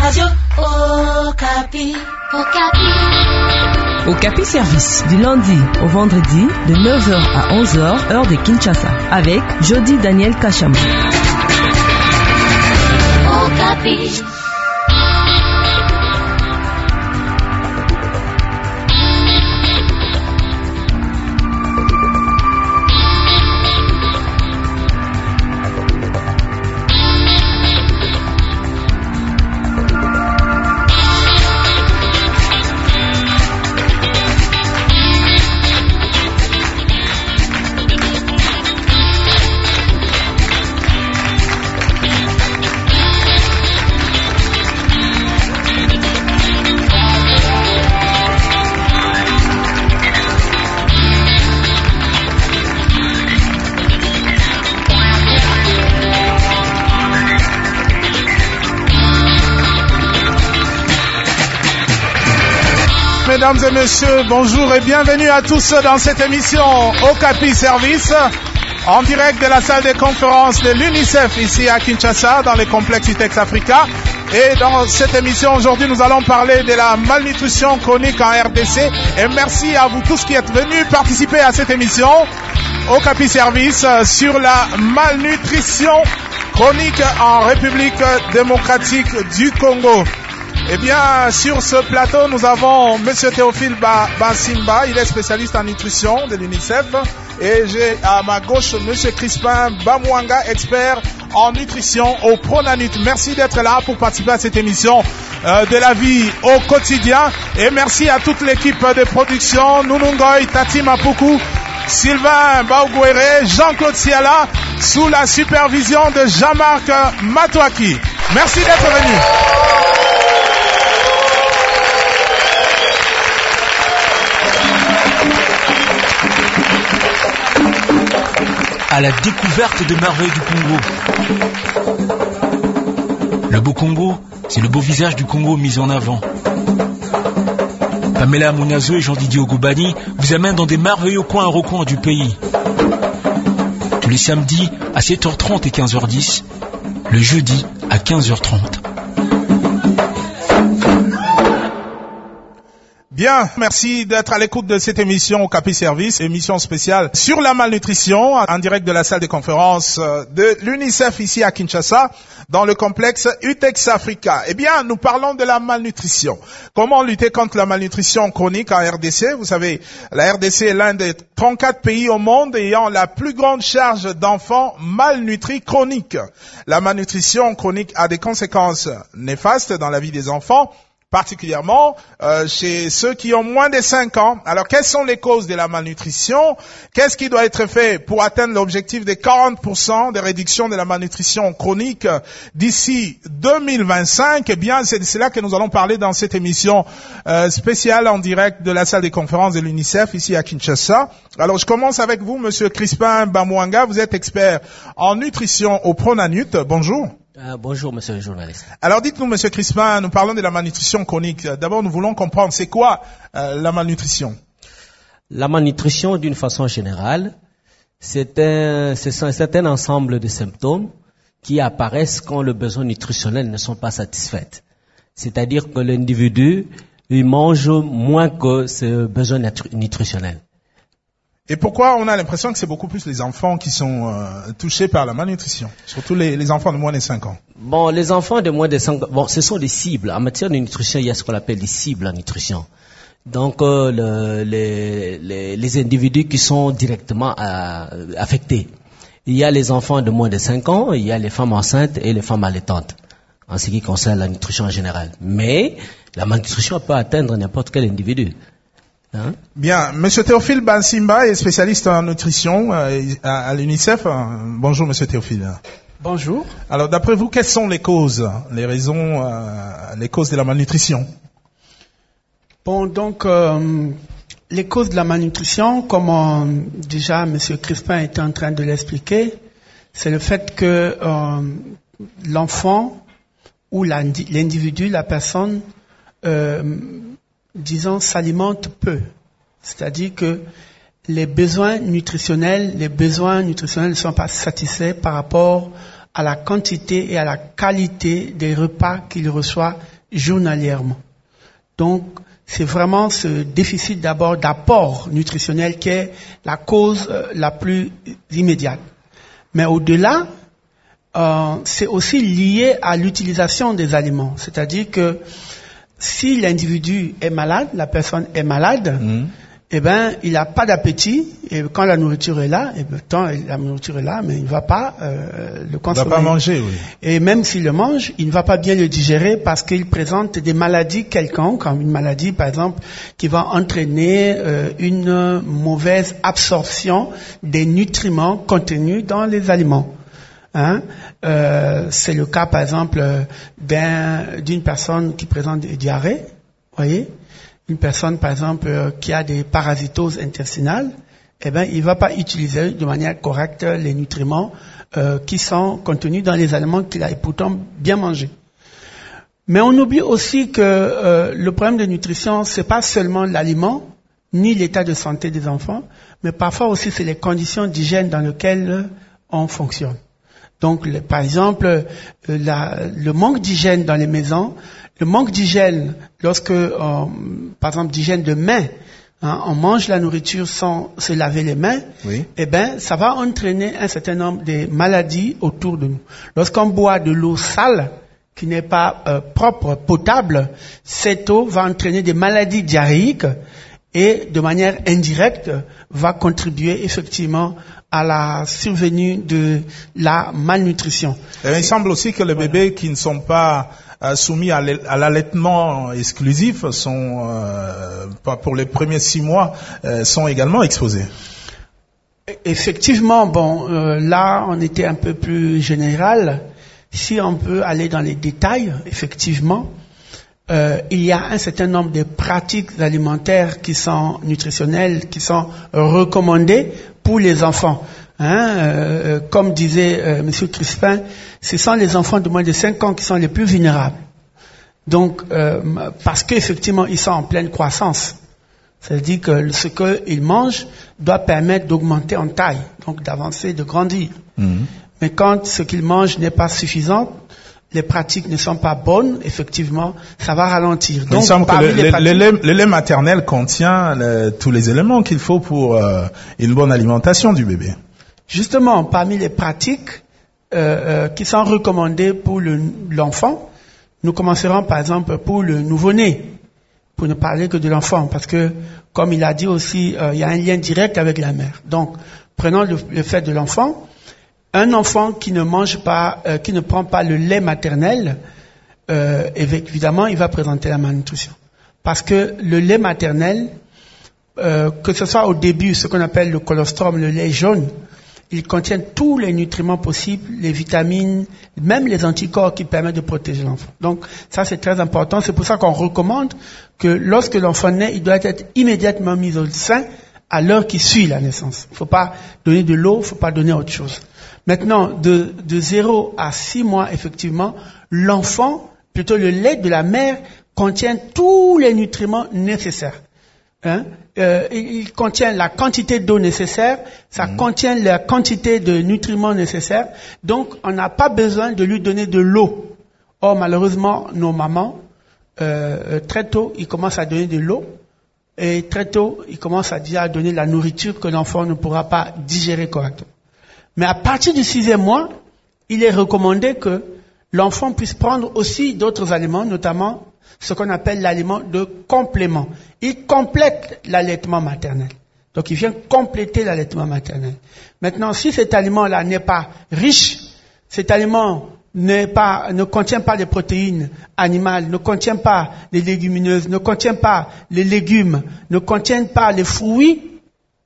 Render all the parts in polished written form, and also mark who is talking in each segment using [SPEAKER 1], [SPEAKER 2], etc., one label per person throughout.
[SPEAKER 1] Radio Okapi.
[SPEAKER 2] Okapi Service, du lundi au vendredi, de 9h à 11h, heure de Kinshasa, avec Jody Daniel Kachama.
[SPEAKER 1] Okapi.
[SPEAKER 3] Mesdames et messieurs, bonjour et bienvenue à tous dans cette émission Okapi Service, en direct de la salle de conférence de l'UNICEF ici à Kinshasa, dans le complexe Itex Africa. Et dans cette émission aujourd'hui, nous allons parler de la malnutrition chronique en RDC. Et merci à vous tous qui êtes venus participer à cette émission Okapi Service sur la malnutrition chronique en République démocratique du Congo. Eh bien, sur ce plateau, nous avons Monsieur Théophile Bansimba, il est spécialiste en nutrition de l'UNICEF. Et j'ai à ma gauche Monsieur Crispin Bamwanga, expert en nutrition au Pronanut. Merci d'être là pour participer à cette émission de la vie au quotidien. Et merci à toute l'équipe de production, Nunungoy, Tati Mapuku, Sylvain Baougouéré, Jean-Claude Siala, sous la supervision de Jean-Marc Matouaki. Merci d'être venu.
[SPEAKER 4] À la découverte de merveilles du Congo. Le beau Congo, c'est le beau visage du Congo mis en avant. Pamela Amunazo et Jean-Didier Ogobani vous amènent dans des merveilleux coins et recoins du pays. Tous les samedis à 7h30 et 15h10, le jeudi à 15h30.
[SPEAKER 3] Bien, merci d'être à l'écoute de cette émission Okapi Service, émission spéciale sur la malnutrition, en direct de la salle de conférence de l'UNICEF ici à Kinshasa, dans le complexe UTEX Africa. Eh bien, nous parlons de la malnutrition. Comment lutter contre la malnutrition chronique en RDC? Vous savez, la RDC est l'un des 34 pays au monde ayant la plus grande charge d'enfants malnutris chroniques. La malnutrition chronique a des conséquences néfastes dans la vie des enfants, particulièrement chez ceux qui ont moins de 5 ans. Alors, quelles sont les causes de la malnutrition? Qu'est-ce qui doit être fait pour atteindre l'objectif de 40% de réduction de la malnutrition chronique d'ici 2025? Eh bien, c'est de cela que nous allons parler dans cette émission spéciale en direct de la salle des conférences de l'UNICEF ici à Kinshasa. Alors, je commence avec vous, Monsieur Crispin Bamwanga. Vous êtes expert en nutrition au Pronanut. Bonjour.
[SPEAKER 5] Bonjour, monsieur le journaliste.
[SPEAKER 3] Alors, dites-nous, monsieur Crispin, nous parlons de la malnutrition chronique. D'abord, nous voulons comprendre, c'est quoi la malnutrition?
[SPEAKER 5] La malnutrition, d'une façon générale, c'est un ensemble de symptômes qui apparaissent quand les besoins nutritionnels ne sont pas satisfaits. C'est-à-dire que l'individu, il mange moins que ses besoins nutritionnels.
[SPEAKER 3] Et pourquoi on a l'impression que c'est beaucoup plus les enfants qui sont touchés par la malnutrition, surtout les enfants de moins de 5 ans?
[SPEAKER 5] Bon, les enfants de moins de 5 ans, bon, ce sont des cibles. En matière de nutrition, il y a ce qu'on appelle des cibles en nutrition. Donc, les individus qui sont directement affectés. Il y a les enfants de moins de 5 ans, il y a les femmes enceintes et les femmes allaitantes, en ce qui concerne la nutrition en général. Mais la malnutrition peut atteindre n'importe quel individu.
[SPEAKER 3] Bien, Monsieur Théophile Bansimba est spécialiste en nutrition à l'UNICEF. Bonjour, Monsieur Théophile.
[SPEAKER 6] Bonjour.
[SPEAKER 3] Alors, d'après vous, quelles sont les causes, les raisons, les causes de la malnutrition?
[SPEAKER 6] Bon, donc, les causes de la malnutrition, comme déjà Monsieur Crispin était en train de l'expliquer, c'est le fait que l'enfant ou l'individu, la personne, disons, s'alimente peu. C'est-à-dire que les besoins nutritionnels ne sont pas satisfaits par rapport à la quantité et à la qualité des repas qu'il reçoit journalièrement. Donc, c'est vraiment ce déficit d'abord d'apport nutritionnel qui est la cause la plus immédiate. Mais au-delà, c'est aussi lié à l'utilisation des aliments. C'est-à-dire que si l'individu est malade, la personne est malade, eh ben, il n'a pas d'appétit, et quand la nourriture est là, la nourriture est là, mais il ne va pas le consommer.
[SPEAKER 3] Il ne va pas manger, oui.
[SPEAKER 6] Et même s'il le mange, il ne va pas bien le digérer parce qu'il présente des maladies quelconques, comme une maladie, par exemple, qui va entraîner une mauvaise absorption des nutriments contenus dans les aliments. C'est le cas, par exemple, d'une personne qui présente des diarrhées, voyez. Une personne, par exemple, qui a des parasitoses intestinales, eh ben, il va pas utiliser de manière correcte les nutriments qui sont contenus dans les aliments qu'il a pourtant bien mangés. Mais on oublie aussi que le problème de nutrition, c'est pas seulement l'aliment ni l'état de santé des enfants, mais parfois aussi c'est les conditions d'hygiène dans lesquelles on fonctionne. Donc, par exemple, le manque d'hygiène dans les maisons, le manque d'hygiène lorsque, par exemple, d'hygiène de main, on mange la nourriture sans se laver les mains, oui. Eh ben, ça va entraîner un certain nombre de maladies autour de nous. Lorsqu'on boit de l'eau sale, qui n'est pas propre, potable, cette eau va entraîner des maladies diarrhéiques et, de manière indirecte, va contribuer effectivement à la survenue de la malnutrition.
[SPEAKER 3] Et il semble aussi que les bébés qui ne sont pas soumis à l'allaitement exclusif sont, pour les premiers 6 mois, sont également exposés.
[SPEAKER 6] Effectivement, là, on était un peu plus général. Si on peut aller dans les détails, effectivement, il y a un certain nombre de pratiques alimentaires qui sont nutritionnelles, qui sont recommandées pour les enfants. Comme disait Monsieur Crispin, ce sont les enfants de moins de 5 ans qui sont les plus vulnérables. Donc, parce qu'effectivement, ils sont en pleine croissance. C'est-à-dire que ce qu'ils mangent doit permettre d'augmenter en taille, donc d'avancer, de grandir. Mais quand ce qu'ils mangent n'est pas suffisant, les pratiques ne sont pas bonnes, effectivement, ça va ralentir. Donc,
[SPEAKER 3] il semble que le lait maternel contient tous les éléments qu'il faut pour une bonne alimentation du bébé.
[SPEAKER 6] Justement, parmi les pratiques qui sont recommandées pour l'enfant, nous commencerons par exemple pour le nouveau-né, pour ne parler que de l'enfant, parce que, comme il a dit aussi, il y a un lien direct avec la mère. Donc, prenons le fait de l'enfant. Un enfant qui ne mange pas, qui ne prend pas le lait maternel, évidemment, il va présenter la malnutrition. Parce que le lait maternel, que ce soit au début, ce qu'on appelle le colostrum, le lait jaune, il contient tous les nutriments possibles, les vitamines, même les anticorps qui permettent de protéger l'enfant. Donc, ça c'est très important. C'est pour ça qu'on recommande que lorsque l'enfant naît, il doit être immédiatement mis au sein à l'heure qui suit la naissance. Il ne faut pas donner de l'eau, il ne faut pas donner autre chose. Maintenant, de 0 à 6 mois, effectivement, l'enfant, plutôt le lait de la mère, contient tous les nutriments nécessaires. Il contient la quantité d'eau nécessaire, ça contient la quantité de nutriments nécessaires, donc on n'a pas besoin de lui donner de l'eau. Or, malheureusement, nos mamans, très tôt, ils commencent à donner de l'eau, et très tôt, ils commencent à déjà donner la nourriture que l'enfant ne pourra pas digérer correctement. Mais à partir du 6e mois, il est recommandé que l'enfant puisse prendre aussi d'autres aliments, notamment ce qu'on appelle l'aliment de complément. Il complète l'allaitement maternel. Donc il vient compléter l'allaitement maternel. Maintenant, si cet aliment-là n'est pas riche, cet aliment ne contient pas les protéines animales, ne contient pas les légumineuses, ne contient pas les légumes, ne contient pas les fruits,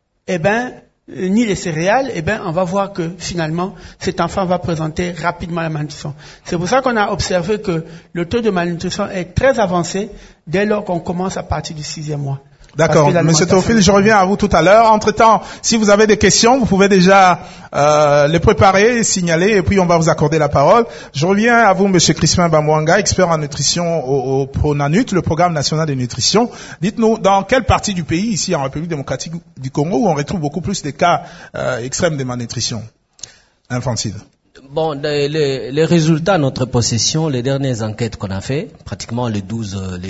[SPEAKER 6] ni les céréales, on va voir que finalement, cet enfant va présenter rapidement la malnutrition. C'est pour ça qu'on a observé que le taux de malnutrition est très avancé dès lors qu'on commence à partir du 6e mois.
[SPEAKER 3] D'accord. Monsieur Théophile, je reviens à vous tout à l'heure. Entre-temps, si vous avez des questions, vous pouvez déjà les préparer, signaler, et puis on va vous accorder la parole. Je reviens à vous, Monsieur Crispin Bamwanga, expert en nutrition au PRONANUT, le Programme national de nutrition. Dites-nous, dans quelle partie du pays, ici en République démocratique du Congo, où on retrouve beaucoup plus des cas extrêmes de malnutrition infantile?
[SPEAKER 5] Bon, les résultats de notre possession, les dernières enquêtes qu'on a fait, pratiquement les 12,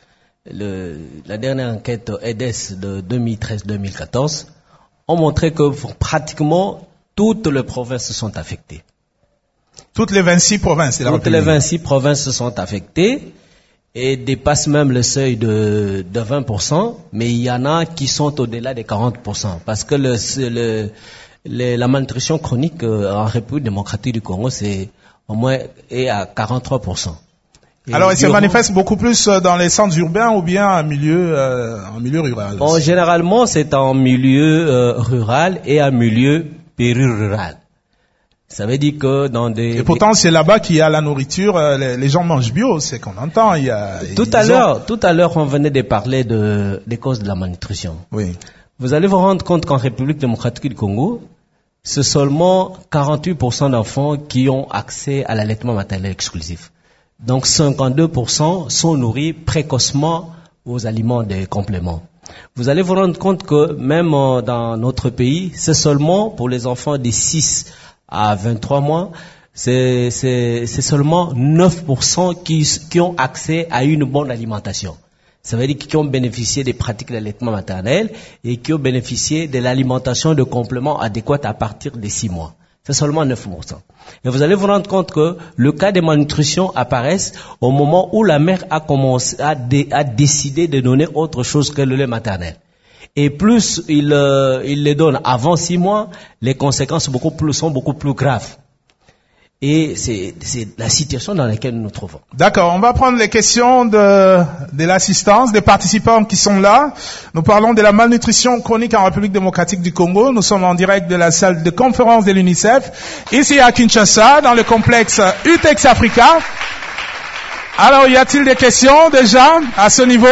[SPEAKER 5] la dernière enquête EDES de 2013-2014, ont montré que pratiquement toutes les provinces sont affectées.
[SPEAKER 3] Toutes les 26 provinces de la République.
[SPEAKER 5] Toutes les 26 provinces sont affectées et dépassent même le seuil de 20%, mais il y en a qui sont au-delà des 40%, parce que la malnutrition chronique en République démocratique du Congo, c'est au moins est à 43%.
[SPEAKER 3] Alors, il se manifeste beaucoup plus dans les centres urbains ou bien en milieu rural?
[SPEAKER 5] Bon, généralement, c'est en milieu rural et en milieu périrural. Ça veut dire que dans des...
[SPEAKER 3] Et pourtant, c'est là-bas qu'il y a la nourriture, les gens mangent bio, c'est qu'on entend. Tout
[SPEAKER 5] à l'heure, on venait de parler des causes de la malnutrition.
[SPEAKER 3] Oui.
[SPEAKER 5] Vous allez vous rendre compte qu'en République démocratique du Congo, c'est seulement 48% d'enfants qui ont accès à l'allaitement maternel exclusif. Donc 52% sont nourris précocement aux aliments des compléments. Vous allez vous rendre compte que même dans notre pays, c'est seulement pour les enfants de 6 à 23 mois, c'est seulement 9% qui ont accès à une bonne alimentation. Ça veut dire qu'ils ont bénéficié des pratiques d'allaitement maternel et qui ont bénéficié de l'alimentation de compléments adéquats à partir de 6 mois. C'est seulement 9%. Et vous allez vous rendre compte que le cas de malnutrition apparaissent au moment où la mère a commencé à décider de donner autre chose que le lait maternel. Et plus il les donne avant 6 mois, les conséquences sont beaucoup plus graves. Et c'est la situation dans laquelle nous nous trouvons.
[SPEAKER 3] D'accord, on va prendre les questions de l'assistance, des participants qui sont là. Nous parlons de la malnutrition chronique en République démocratique du Congo. Nous sommes en direct de la salle de conférence de l'UNICEF, ici à Kinshasa, dans le complexe UTEX Africa. Alors, y a-t-il des questions déjà à ce niveau?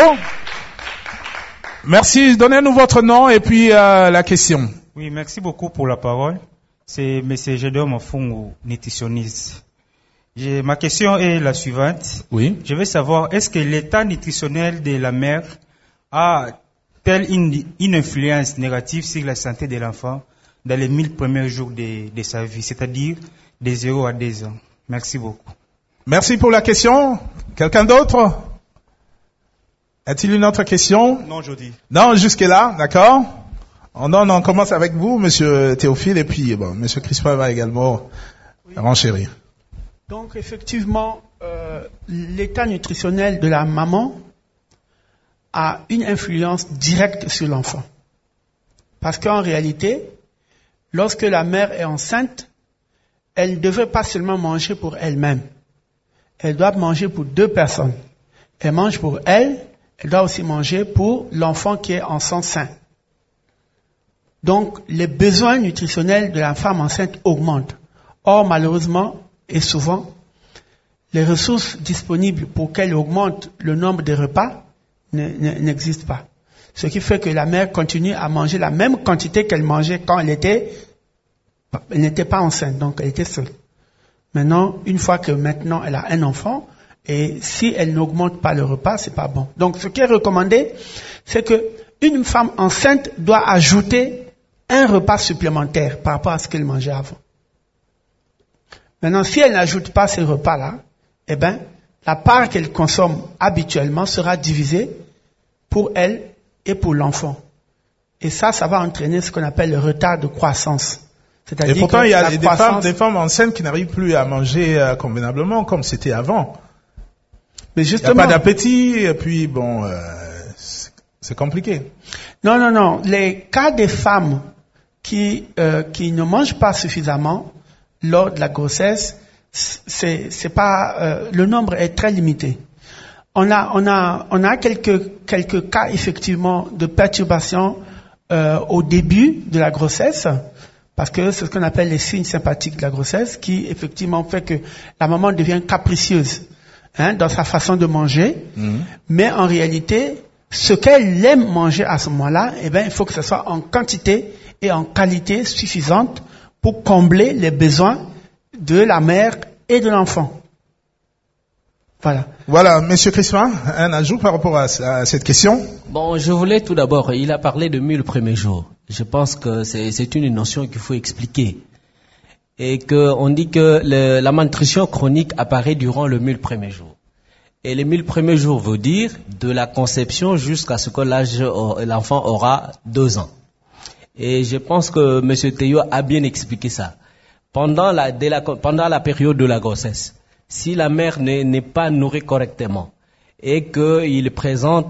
[SPEAKER 3] Merci, donnez-nous votre nom et puis la question.
[SPEAKER 7] Oui, merci beaucoup pour la parole. C'est M. Gédéon Mafungu, nutritionniste. Ma question est la suivante.
[SPEAKER 3] Oui.
[SPEAKER 7] Je veux savoir, est-ce que l'état nutritionnel de la mère a-t-elle une influence négative sur la santé de l'enfant dans les 1000 premiers jours de sa vie, c'est-à-dire de 0 à 2 ans? Merci beaucoup.
[SPEAKER 3] Merci pour la question. Quelqu'un d'autre? A-t-il une autre question?
[SPEAKER 7] Non, je dis.
[SPEAKER 3] Non, jusque-là, d'accord. On commence avec vous, Monsieur Théophile, et puis Monsieur Crispin va également renchérir.
[SPEAKER 6] Donc, effectivement, l'état nutritionnel de la maman a une influence directe sur l'enfant. Parce qu'en réalité, lorsque la mère est enceinte, elle ne devrait pas seulement manger pour elle-même. Elle doit manger pour 2 personnes. Elle mange pour elle, elle doit aussi manger pour l'enfant qui est en son sein. Donc, les besoins nutritionnels de la femme enceinte augmentent. Or, malheureusement, et souvent, les ressources disponibles pour qu'elle augmente le nombre de repas n'existent pas. Ce qui fait que la mère continue à manger la même quantité qu'elle mangeait quand elle n'était pas enceinte, donc elle était seule. Maintenant, une fois que maintenant elle a un enfant, et si elle n'augmente pas le repas, c'est pas bon. Donc, ce qui est recommandé, c'est que une femme enceinte doit ajouter un repas supplémentaire par rapport à ce qu'elle mangeait avant. Maintenant, si elle n'ajoute pas ces repas-là, eh ben, la part qu'elle consomme habituellement sera divisée pour elle et pour l'enfant. Et ça va entraîner ce qu'on appelle le retard de croissance. C'est-à-dire
[SPEAKER 3] et pourtant, il y a
[SPEAKER 6] des
[SPEAKER 3] femmes enceintes qui n'arrivent plus à manger convenablement comme c'était avant.
[SPEAKER 6] Mais justement,
[SPEAKER 3] il n'y a pas d'appétit, et puis c'est compliqué.
[SPEAKER 6] Non. Les cas des femmes qui ne mangent pas suffisamment lors de la grossesse, c'est pas le nombre est très limité. On a quelques cas effectivement de perturbations au début de la grossesse, parce que c'est ce qu'on appelle les signes sympathiques de la grossesse, qui effectivement fait que la maman devient capricieuse dans sa façon de manger, mais en réalité, ce qu'elle aime manger à ce moment-là, il faut que ce soit en quantité et en qualité suffisante pour combler les besoins de la mère et de l'enfant.
[SPEAKER 3] Voilà, Monsieur Crispin, un ajout par rapport à cette question?
[SPEAKER 5] Bon, je voulais tout d'abord, il a parlé de 1000 premiers jours. Je pense que c'est une notion qu'il faut expliquer. et qu'on dit que la malnutrition chronique apparaît durant les 1000 premiers jours. Et les 1000 premiers jours veut dire de la conception jusqu'à ce que l'enfant aura 2 ans. Et je pense que M. Théo a bien expliqué ça. Pendant la période de la grossesse, si la mère n'est pas nourrie correctement et qu'il présente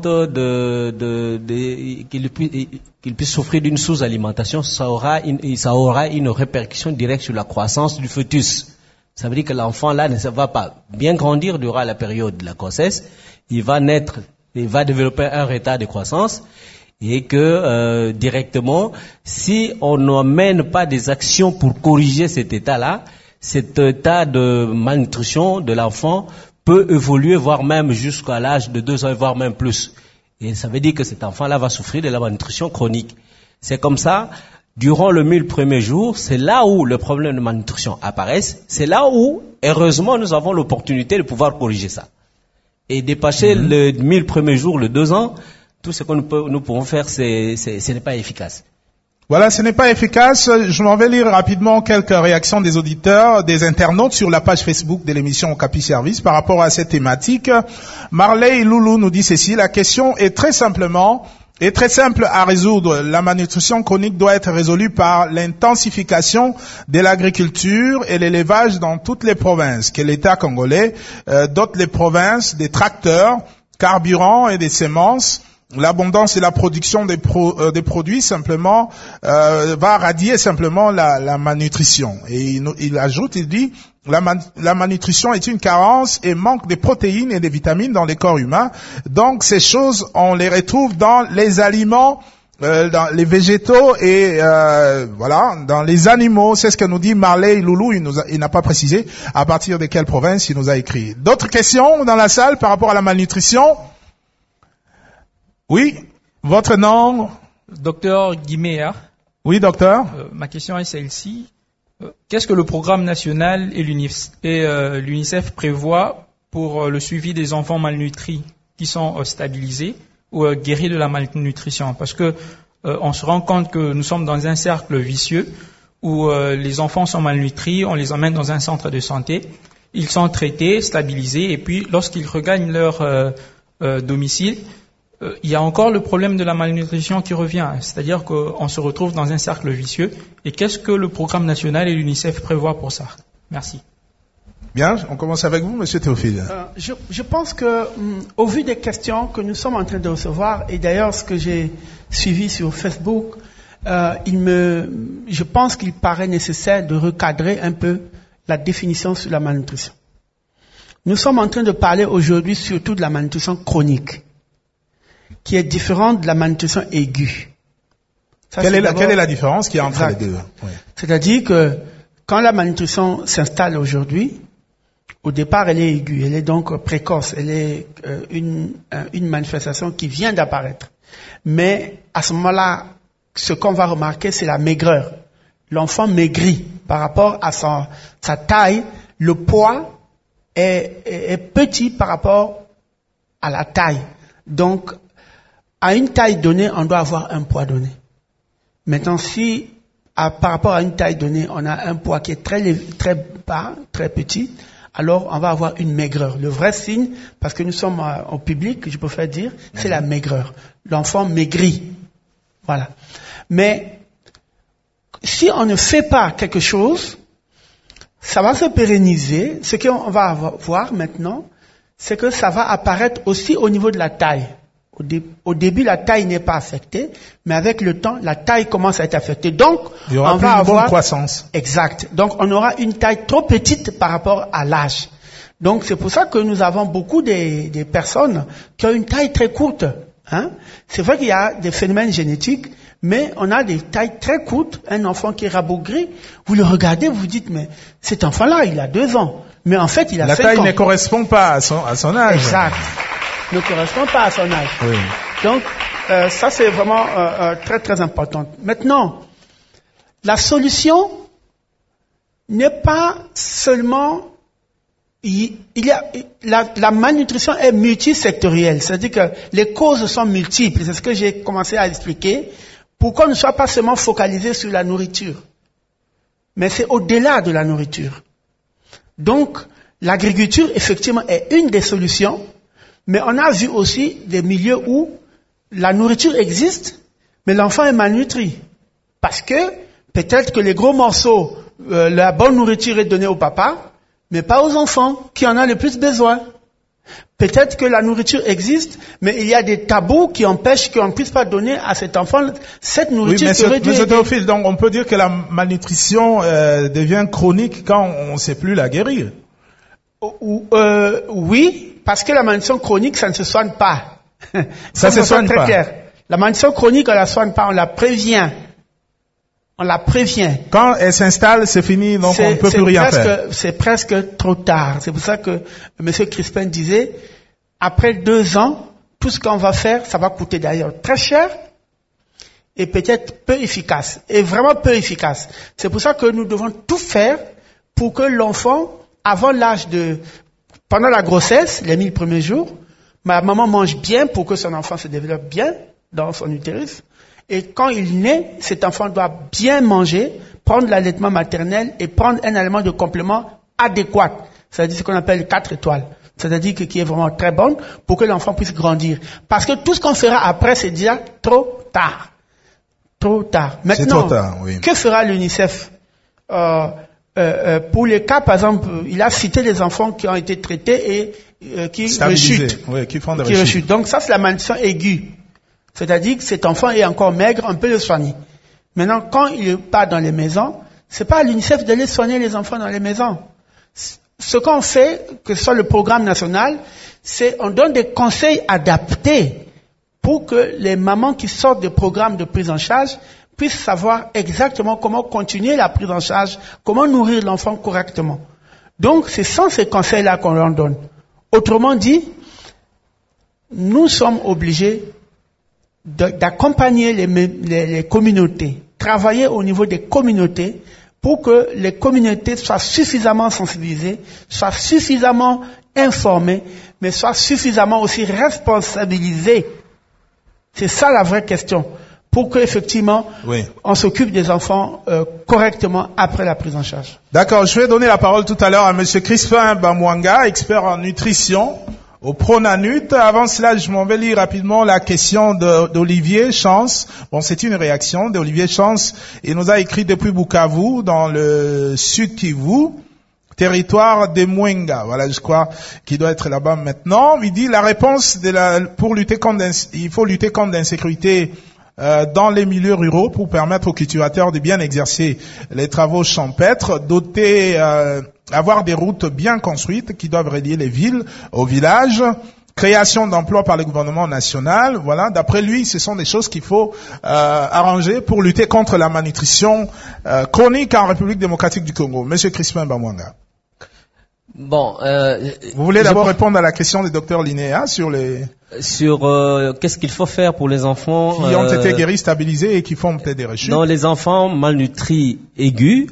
[SPEAKER 5] qu'il puisse souffrir d'une sous-alimentation, ça aura une répercussion directe sur la croissance du fœtus. Ça veut dire que l'enfant là ne va pas bien grandir durant la période de la grossesse. Il va développer un retard de croissance et que directement, si on n'amène pas des actions pour corriger cet état-là, cet état de malnutrition de l'enfant peut évoluer, voire même jusqu'à l'âge de 2 ans, voire même plus. Et ça veut dire que cet enfant-là va souffrir de la malnutrition chronique. C'est comme ça, durant les 1000 premiers jours, c'est là où le problème de malnutrition apparaît. C'est là où, heureusement, nous avons l'opportunité de pouvoir corriger ça. Et dépasser les 1000 premiers jours, les 2 ans, tout ce que nous pouvons faire, ce n'est pas efficace.
[SPEAKER 3] Voilà, ce n'est pas efficace. Je m'en vais lire rapidement quelques réactions des auditeurs, des internautes sur la page Facebook de l'émission Okapi Service par rapport à cette thématique. Marley Loulou nous dit ceci: la question est très simple à résoudre. La malnutrition chronique doit être résolue par l'intensification de l'agriculture et l'élevage dans toutes les provinces, que l'État congolais dote les provinces des tracteurs, carburants et des semences. L'abondance et la production des produits simplement va radier simplement la malnutrition. Et il ajoute, il dit, la malnutrition est une carence et manque de protéines et de vitamines dans les corps humains. Donc ces choses, on les retrouve dans les aliments, dans les végétaux et voilà, dans les animaux. C'est ce que nous dit Marley Loulou. Il n'a pas précisé à partir de quelle province il nous a écrit. D'autres questions dans la salle par rapport à la malnutrition? Oui, votre nom?
[SPEAKER 8] Docteur Guiméa.
[SPEAKER 3] Oui, docteur.
[SPEAKER 8] Ma question est celle-ci. Qu'est-ce que le programme national et l'UNICEF prévoient pour le suivi des enfants malnutris qui sont stabilisés ou guéris de la malnutrition? Parce que on se rend compte que nous sommes dans un cercle vicieux où les enfants sont malnutris, on les emmène dans un centre de santé, ils sont traités, stabilisés, et puis lorsqu'ils regagnent leur domicile, il y a encore le problème de la malnutrition qui revient, c'est-à-dire qu'on se retrouve dans un cercle vicieux. Et qu'est-ce que le programme national et l'UNICEF prévoient pour ça? Merci.
[SPEAKER 3] Bien, on commence avec vous, Monsieur Théophile.
[SPEAKER 6] Je pense que, au vu des questions que nous sommes en train de recevoir, et d'ailleurs ce que j'ai suivi sur Facebook, je pense qu'il paraît nécessaire de recadrer un peu la définition sur la malnutrition. Nous sommes en train de parler aujourd'hui surtout de la malnutrition chronique, qui est différente de la malnutrition aiguë.
[SPEAKER 3] Quelle est la différence qu'il y a entre les deux? Oui.
[SPEAKER 6] C'est-à-dire que quand la malnutrition s'installe aujourd'hui, au départ elle est aiguë, elle est donc précoce, elle est une manifestation qui vient d'apparaître. Mais à ce moment-là, ce qu'on va remarquer, c'est la maigreur. L'enfant maigrit par rapport à sa taille, le poids est petit par rapport à la taille. Donc, à une taille donnée, on doit avoir un poids donné. Maintenant, si par rapport à une taille donnée, on a un poids qui est très bas, très petit, alors on va avoir une maigreur. Le vrai signe, parce que nous sommes au public, je préfère dire, c'est la maigreur. L'enfant maigrit. Voilà. Mais si on ne fait pas quelque chose, ça va se pérenniser. Ce qu'on va voir maintenant, c'est que ça va apparaître aussi au niveau de la taille. Au début, la taille n'est pas affectée, mais avec le temps, la taille commence à être affectée. Donc,
[SPEAKER 3] il y aura plus une bonne croissance.
[SPEAKER 6] Exact. Donc, on aura une taille trop petite par rapport à l'âge. Donc, c'est pour ça que nous avons beaucoup des personnes qui ont une taille très courte. Hein? C'est vrai qu'il y a des phénomènes génétiques, mais on a des tailles très courtes. Un enfant qui est rabougri, vous le regardez, vous vous dites, mais cet enfant-là, il a 2 ans. Mais en fait, il a 5 ans.
[SPEAKER 3] La taille ne correspond pas à son âge.
[SPEAKER 6] Exact. Ne correspond pas à son âge.
[SPEAKER 3] Oui.
[SPEAKER 6] Donc, ça c'est vraiment très très important. Maintenant, la solution n'est pas seulement... la malnutrition est multisectorielle, c'est-à-dire que les causes sont multiples. C'est ce que j'ai commencé à expliquer. Pourquoi ne soit pas seulement focalisé sur la nourriture? mais c'est au-delà de la nourriture. Donc, l'agriculture, effectivement, est une des solutions, mais on a vu aussi des milieux où la nourriture existe, mais l'enfant est malnutri. Parce que peut-être que les gros morceaux, la bonne nourriture est donnée au papa, mais pas aux enfants qui en ont le plus besoin. Peut-être que la nourriture existe, mais il y a des tabous qui empêchent qu'on ne puisse pas donner à cet enfant cette nourriture qui aurait dû aider.
[SPEAKER 3] Théophile, donc on peut dire que la malnutrition devient chronique quand on ne sait plus la guérir.
[SPEAKER 6] Oui, parce que la malnutrition chronique, ça ne se soigne pas.
[SPEAKER 3] Ça se soigne
[SPEAKER 6] très
[SPEAKER 3] pas.
[SPEAKER 6] Clair. La malnutrition chronique, on la soigne pas, on la prévient. On la prévient.
[SPEAKER 3] Quand elle s'installe, c'est fini, donc on ne peut plus rien faire.
[SPEAKER 6] C'est presque trop tard. C'est pour ça que M. Crispin disait, après 2 ans, tout ce qu'on va faire, ça va coûter d'ailleurs très cher et peut-être peu efficace. Et vraiment peu efficace. C'est pour ça que nous devons tout faire pour que l'enfant, avant pendant la grossesse, les 1000 premiers jours, ma maman mange bien pour que son enfant se développe bien dans son utérus. Et quand il naît, cet enfant doit bien manger, prendre l'allaitement maternel et prendre un aliment de complément adéquat. C'est-à-dire ce qu'on appelle 4 étoiles. C'est-à-dire qui est vraiment très bonne pour que l'enfant puisse grandir. Parce que tout ce qu'on fera après, c'est déjà trop tard. Trop tard. Maintenant,
[SPEAKER 3] trop tard, oui.
[SPEAKER 6] Que fera l'UNICEF pour les cas, par exemple, il a cité les enfants qui ont été traités et qui rechutent.
[SPEAKER 3] Oui, qui font des rechutes.
[SPEAKER 6] Donc ça, c'est la malnutrition aiguë. C'est-à-dire que cet enfant est encore maigre, on peut le soigner. Maintenant, quand il n'est pas dans les maisons, c'est pas à l'UNICEF d'aller soigner les enfants dans les maisons. Ce qu'on fait, que ce soit le programme national, c'est on donne des conseils adaptés pour que les mamans qui sortent des programmes de prise en charge puissent savoir exactement comment continuer la prise en charge, comment nourrir l'enfant correctement. Donc, c'est sans ces conseils-là qu'on leur donne. Autrement dit, nous sommes obligés d'accompagner les communautés, travailler au niveau des communautés pour que les communautés soient suffisamment sensibilisées, soient suffisamment informées, mais soient suffisamment aussi responsabilisées. C'est ça la vraie question. Pour qu'effectivement, on s'occupe des enfants correctement après la prise en charge.
[SPEAKER 3] D'accord, je vais donner la parole tout à l'heure à Monsieur Crispin Bamwanga, expert en nutrition au Pronanut. Avant cela, je m'en vais lire rapidement la question d'Olivier Chance. Bon, c'est une réaction d'Olivier Chance. Il nous a écrit depuis Bukavu, dans le Sud Kivu, territoire des Mwenga. Voilà, je crois qu'il doit être là-bas maintenant. Il dit la réponse il faut lutter contre l'insécurité dans les milieux ruraux pour permettre aux cultivateurs de bien exercer les travaux champêtres, avoir des routes bien construites qui doivent relier les villes aux villages, création d'emplois par le gouvernement national. Voilà, d'après lui, ce sont des choses qu'il faut arranger pour lutter contre la malnutrition chronique en République démocratique du Congo. Monsieur Crispin Bamwanga.
[SPEAKER 5] Bon,
[SPEAKER 3] vous voulez d'abord répondre à la question du docteur Linéa sur
[SPEAKER 5] qu'est-ce qu'il faut faire pour les enfants
[SPEAKER 3] qui ont été guéris, stabilisés et qui font peut-être des rechutes.
[SPEAKER 5] Dans les enfants malnutris aigus,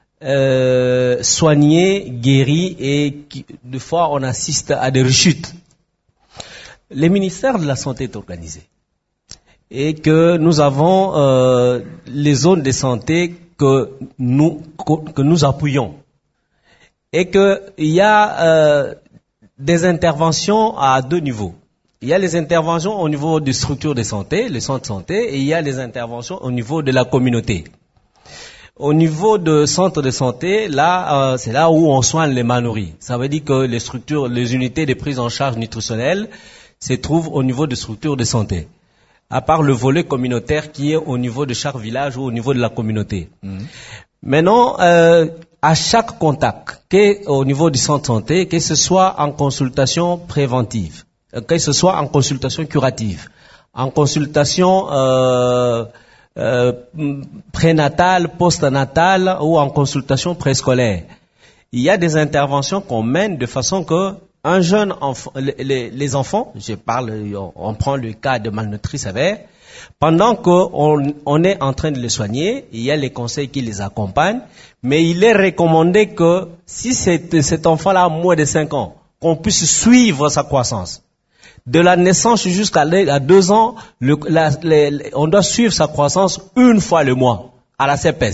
[SPEAKER 5] soignés, guéris et des fois on assiste à des rechutes. Le ministère de la Santé est organisé et que nous avons les zones de santé que nous appuyons. Et qu'il y a des interventions à 2 niveaux. Il y a les interventions au niveau des structures de santé, les centres de santé, et il y a les interventions au niveau de la communauté. Au niveau de centres de santé, là, c'est là où on soigne les mal nourris. Ça veut dire que les unités de prise en charge nutritionnelle se trouvent au niveau des structures de santé. À part le volet communautaire qui est au niveau de chaque village ou au niveau de la communauté. Maintenant, à chaque contact, au niveau du centre de santé, que ce soit en consultation préventive, que ce soit en consultation curative, en consultation prénatale, postnatale ou en consultation préscolaire, il y a des interventions qu'on mène de façon que un jeune enfant, les enfants, on prend le cas de malnutrie sévère, pendant qu'on est en train de les soigner, il y a les conseils qui les accompagnent, mais il est recommandé que si cet enfant-là a moins de 5 ans, qu'on puisse suivre sa croissance. De la naissance jusqu'à 2 ans, on doit suivre sa croissance 1 fois le mois, à la CPS,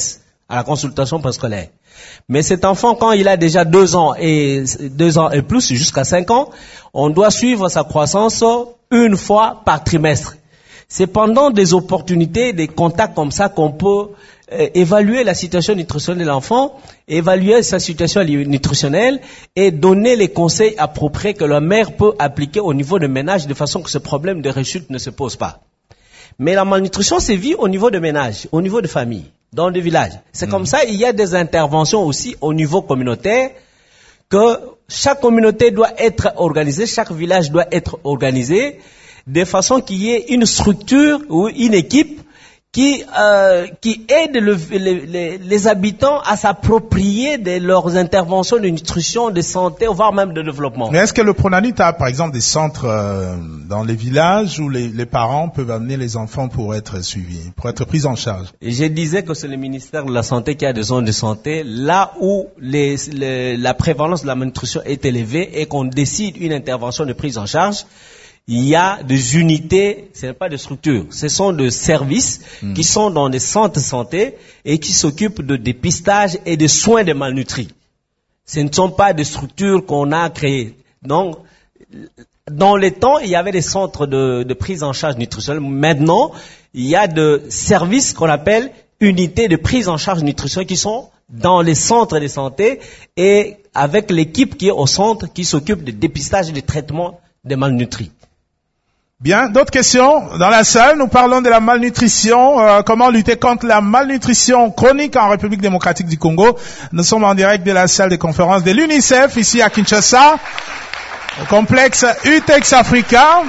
[SPEAKER 5] à la consultation préscolaire. Mais cet enfant, quand il a déjà 2 ans et plus, jusqu'à 5 ans, on doit suivre sa croissance une fois par trimestre. C'est pendant des opportunités, des contacts comme ça qu'on peut évaluer la situation nutritionnelle de l'enfant, évaluer sa situation nutritionnelle et donner les conseils appropriés que la mère peut appliquer au niveau de ménage de façon que ce problème de rechute ne se pose pas. Mais la malnutrition se vit au niveau de ménage, au niveau de famille, dans le village. C'est comme ça, il y a des interventions aussi au niveau communautaire que chaque communauté doit être organisée, chaque village doit être organisé de façon qu'il y ait une structure ou une équipe qui aide les habitants à s'approprier de leurs interventions de nutrition, de santé, voire même de développement.
[SPEAKER 3] Mais est-ce que le Pronanut a, par exemple, des centres dans les villages où les parents peuvent amener les enfants pour être suivis, pour être pris en charge?
[SPEAKER 5] Et je disais que c'est le ministère de la Santé qui a des zones de santé, là où la prévalence de la malnutrition est élevée et qu'on décide une intervention de prise en charge. Il y a des unités, ce n'est pas des structures, ce sont des services qui sont dans des centres de santé et qui s'occupent de dépistage et de soins des malnutris. Ce ne sont pas des structures qu'on a créées. Donc, dans les temps, il y avait des centres de prise en charge nutritionnelle. Maintenant, il y a des services qu'on appelle unités de prise en charge nutritionnelle qui sont dans les centres de santé et avec l'équipe qui est au centre qui s'occupe de dépistage et de traitement des malnutris.
[SPEAKER 3] Bien, d'autres questions dans la salle? Nous parlons de la malnutrition, comment lutter contre la malnutrition chronique en République démocratique du Congo. Nous sommes en direct de la salle de conférence de l'UNICEF ici à Kinshasa, au complexe UTEX Africa.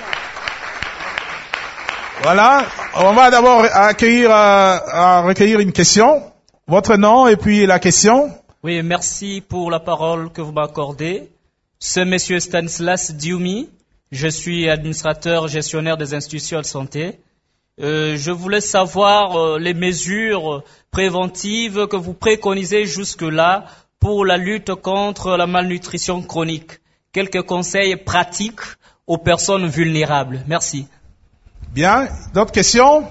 [SPEAKER 3] Voilà, on va d'abord recueillir une question. Votre nom et puis la question.
[SPEAKER 9] Oui, merci pour la parole que vous m'accordez. C'est monsieur Stanislas Dioumi. Je suis administrateur gestionnaire des institutions de santé. Je voulais savoir les mesures préventives que vous préconisez jusque-là pour la lutte contre la malnutrition chronique. Quelques conseils pratiques aux personnes vulnérables. Merci.
[SPEAKER 3] Bien, d'autres questions?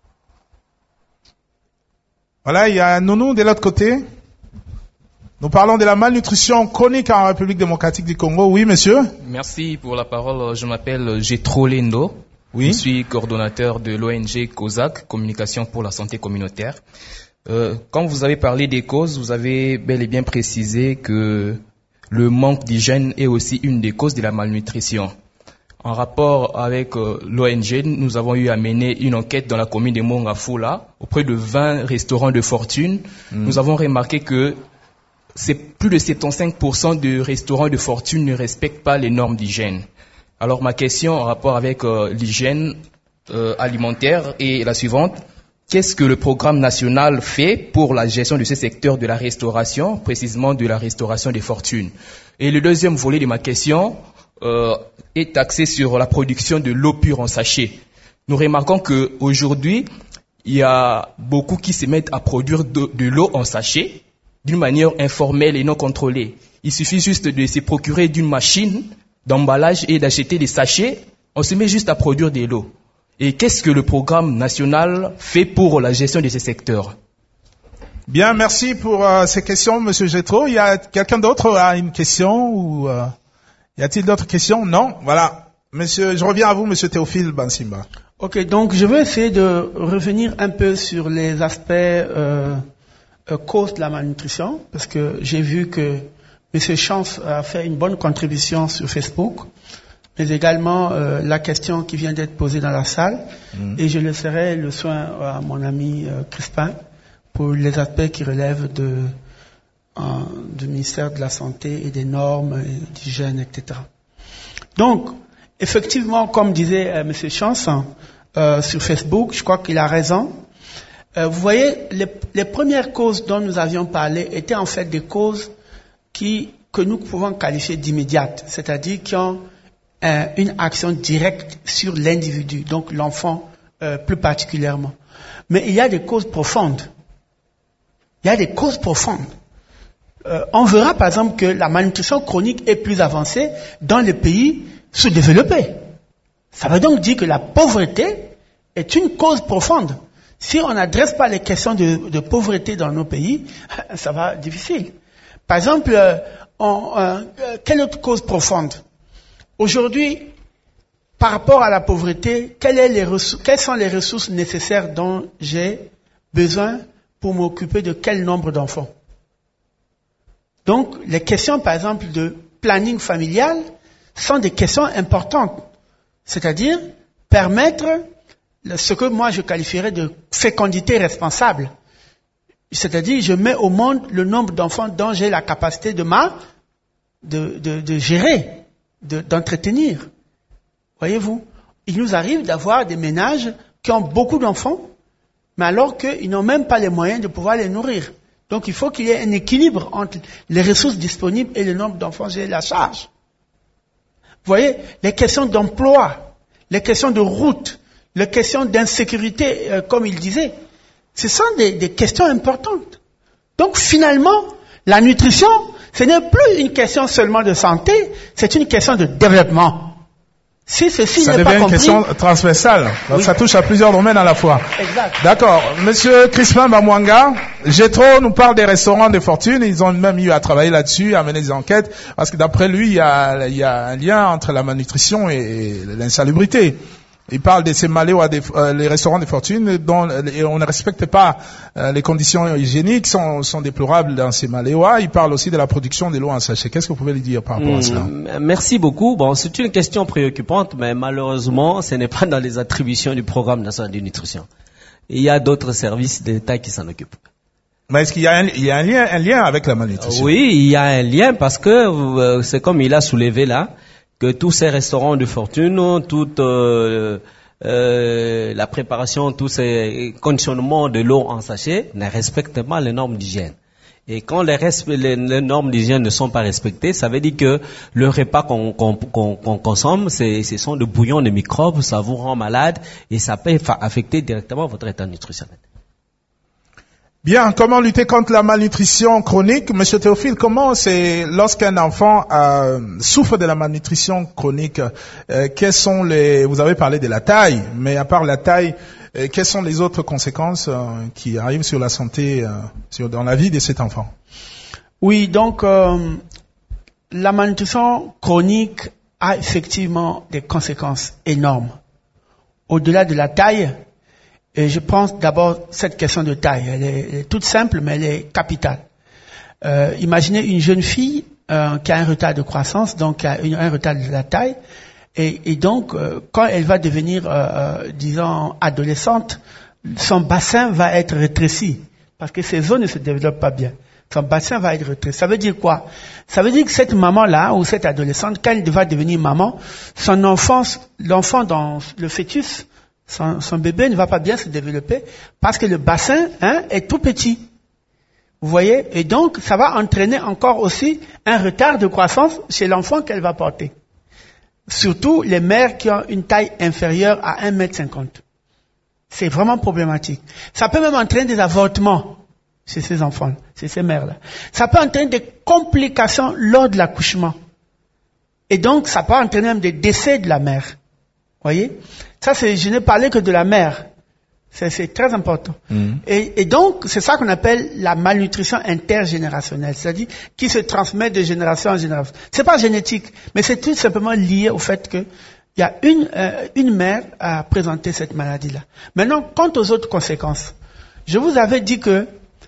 [SPEAKER 3] Voilà, il y a un nounou de l'autre côté. Nous parlons de la malnutrition chronique en République démocratique du Congo. Oui, monsieur. Merci
[SPEAKER 10] pour la parole. Je m'appelle Jetro Lendo.
[SPEAKER 3] Oui.
[SPEAKER 10] Je suis coordonnateur de l'ONG COSAC, Communication pour la santé communautaire. Quand vous avez parlé des causes, vous avez bel et bien précisé que le manque d'hygiène est aussi une des causes de la malnutrition. En rapport avec l'ONG, nous avons eu à mener une enquête dans la commune de Mongafula auprès de 20 restaurants de fortune. Nous avons remarqué que c'est plus de 75% de restaurants de fortune ne respectent pas les normes d'hygiène. Alors ma question en rapport avec l'hygiène alimentaire est la suivante. Qu'est-ce que le programme national fait pour la gestion de ce secteur de la restauration, précisément de la restauration des fortunes? Et le deuxième volet de ma question est axé sur la production de l'eau pure en sachet. Nous remarquons qu'aujourd'hui, il y a beaucoup qui se mettent à produire de l'eau en sachet d'une manière informelle et non contrôlée. Il suffit juste de se procurer d'une machine d'emballage et d'acheter des sachets. On se met juste à produire de l'eau. Et qu'est-ce que le programme national fait pour la gestion de ces secteurs?
[SPEAKER 3] Bien, merci pour ces questions, monsieur Jetro. Il y a quelqu'un d'autre a une question ou y a-t-il d'autres questions? Non? Voilà. Monsieur, je reviens à vous, monsieur Théophile Bansimba.
[SPEAKER 6] Ok, donc je vais essayer de revenir un peu sur les aspects cause de la malnutrition, parce que j'ai vu que M. Chance a fait une bonne contribution sur Facebook, mais également la question qui vient d'être posée dans la salle, et je laisserai le soin à mon ami Crispin pour les aspects qui relèvent du ministère de la Santé et des normes d'hygiène, etc. Donc, effectivement, comme disait M. Chance sur Facebook, je crois qu'il a raison. Vous voyez, les premières causes dont nous avions parlé étaient en fait des causes que nous pouvons qualifier d'immédiates, c'est-à-dire qui ont une action directe sur l'individu, donc l'enfant plus particulièrement. Mais il y a des causes profondes. Il y a des causes profondes. On verra par exemple que la malnutrition chronique est plus avancée dans les pays sous-développés. Ça veut donc dire que la pauvreté est une cause profonde. Si on n'adresse pas les questions de pauvreté dans nos pays, ça va être difficile. Par exemple, quelle autre cause profonde? Aujourd'hui, par rapport à la pauvreté, quelles sont les ressources nécessaires dont j'ai besoin pour m'occuper de quel nombre d'enfants? Donc, les questions, par exemple, de planning familial sont des questions importantes. C'est-à-dire, permettre ce que moi je qualifierais de fécondité responsable. C'est-à-dire, je mets au monde le nombre d'enfants dont j'ai la capacité de gérer, d'entretenir. Voyez-vous, il nous arrive d'avoir des ménages qui ont beaucoup d'enfants, mais alors qu'ils n'ont même pas les moyens de pouvoir les nourrir. Donc il faut qu'il y ait un équilibre entre les ressources disponibles et le nombre d'enfants j'ai la charge. Vous voyez, les questions d'emploi, les questions de route, les questions d'insécurité, comme il disait, ce sont des questions importantes. Donc finalement, la nutrition, ce n'est plus une question seulement de santé, c'est une question de développement. Si ceci
[SPEAKER 3] ça
[SPEAKER 6] n'est pas
[SPEAKER 3] devient une question transversale. Donc
[SPEAKER 6] oui.
[SPEAKER 3] Ça touche à plusieurs domaines à la fois.
[SPEAKER 6] Exact.
[SPEAKER 3] D'accord. Monsieur Crispin Bamwanga, Gétro nous parle des restaurants de fortune. Ils ont même eu à travailler là-dessus, à mener des enquêtes, parce que d'après lui, il y a un lien entre la malnutrition et l'insalubrité. Il parle de ces maléois, les restaurants de fortune, dont et on ne respecte pas les conditions hygiéniques, sont déplorables dans ces maléois. Il parle aussi de la production de l'eau en sachet. Qu'est-ce que vous pouvez lui dire par rapport à cela?
[SPEAKER 5] Merci beaucoup. Bon, c'est une question préoccupante, mais malheureusement, ce n'est pas dans les attributions du programme national de nutrition. Il y a d'autres services d'État qui s'en occupent.
[SPEAKER 3] Mais est-ce qu'il y a un lien avec la malnutrition?
[SPEAKER 5] Oui, il y a un lien parce que c'est comme il a soulevé là, que tous ces restaurants de fortune, toute la préparation, tous ces conditionnements de l'eau en sachet ne respectent pas les normes d'hygiène. Et quand les normes d'hygiène ne sont pas respectées, ça veut dire que le repas qu'on consomme, ce sont de bouillons de microbes, ça vous rend malade et ça peut affecter directement votre état nutritionnel.
[SPEAKER 3] Bien, comment lutter contre la malnutrition chronique? Monsieur Théophile, comment c'est lorsqu'un enfant souffre de la malnutrition chronique, vous avez parlé de la taille, mais à part la taille, quelles sont les autres conséquences qui arrivent sur la santé, dans la vie de cet enfant?
[SPEAKER 6] Oui, donc la malnutrition chronique a effectivement des conséquences énormes. Au-delà de la taille, et je pense d'abord cette question de taille. Elle est toute simple, mais elle est capitale. Imaginez une jeune fille qui a un retard de croissance, donc qui a un retard de la taille, et donc quand elle va devenir, disons, adolescente, son bassin va être rétréci parce que ses os ne se développent pas bien. Son bassin va être rétréci. Ça veut dire quoi? Ça veut dire que cette maman-là ou cette adolescente, quand elle va devenir maman, l'enfant dans le fœtus, son bébé ne va pas bien se développer parce que le bassin est tout petit. Vous voyez? Et donc, ça va entraîner encore aussi un retard de croissance chez l'enfant qu'elle va porter. Surtout les mères qui ont une taille inférieure à 1,50 m. C'est vraiment problématique. Ça peut même entraîner des avortements chez ces enfants, chez ces mères-là. Ça peut entraîner des complications lors de l'accouchement. Et donc, ça peut entraîner même des décès de la mère. Voyez? Ça, je n'ai parlé que de la mère. C'est très important. Et donc, c'est ça qu'on appelle la malnutrition intergénérationnelle, c'est-à-dire qui se transmet de génération en génération. C'est pas génétique, mais c'est tout simplement lié au fait que il y a une mère à présenter cette maladie-là. Maintenant, quant aux autres conséquences, je vous avais dit que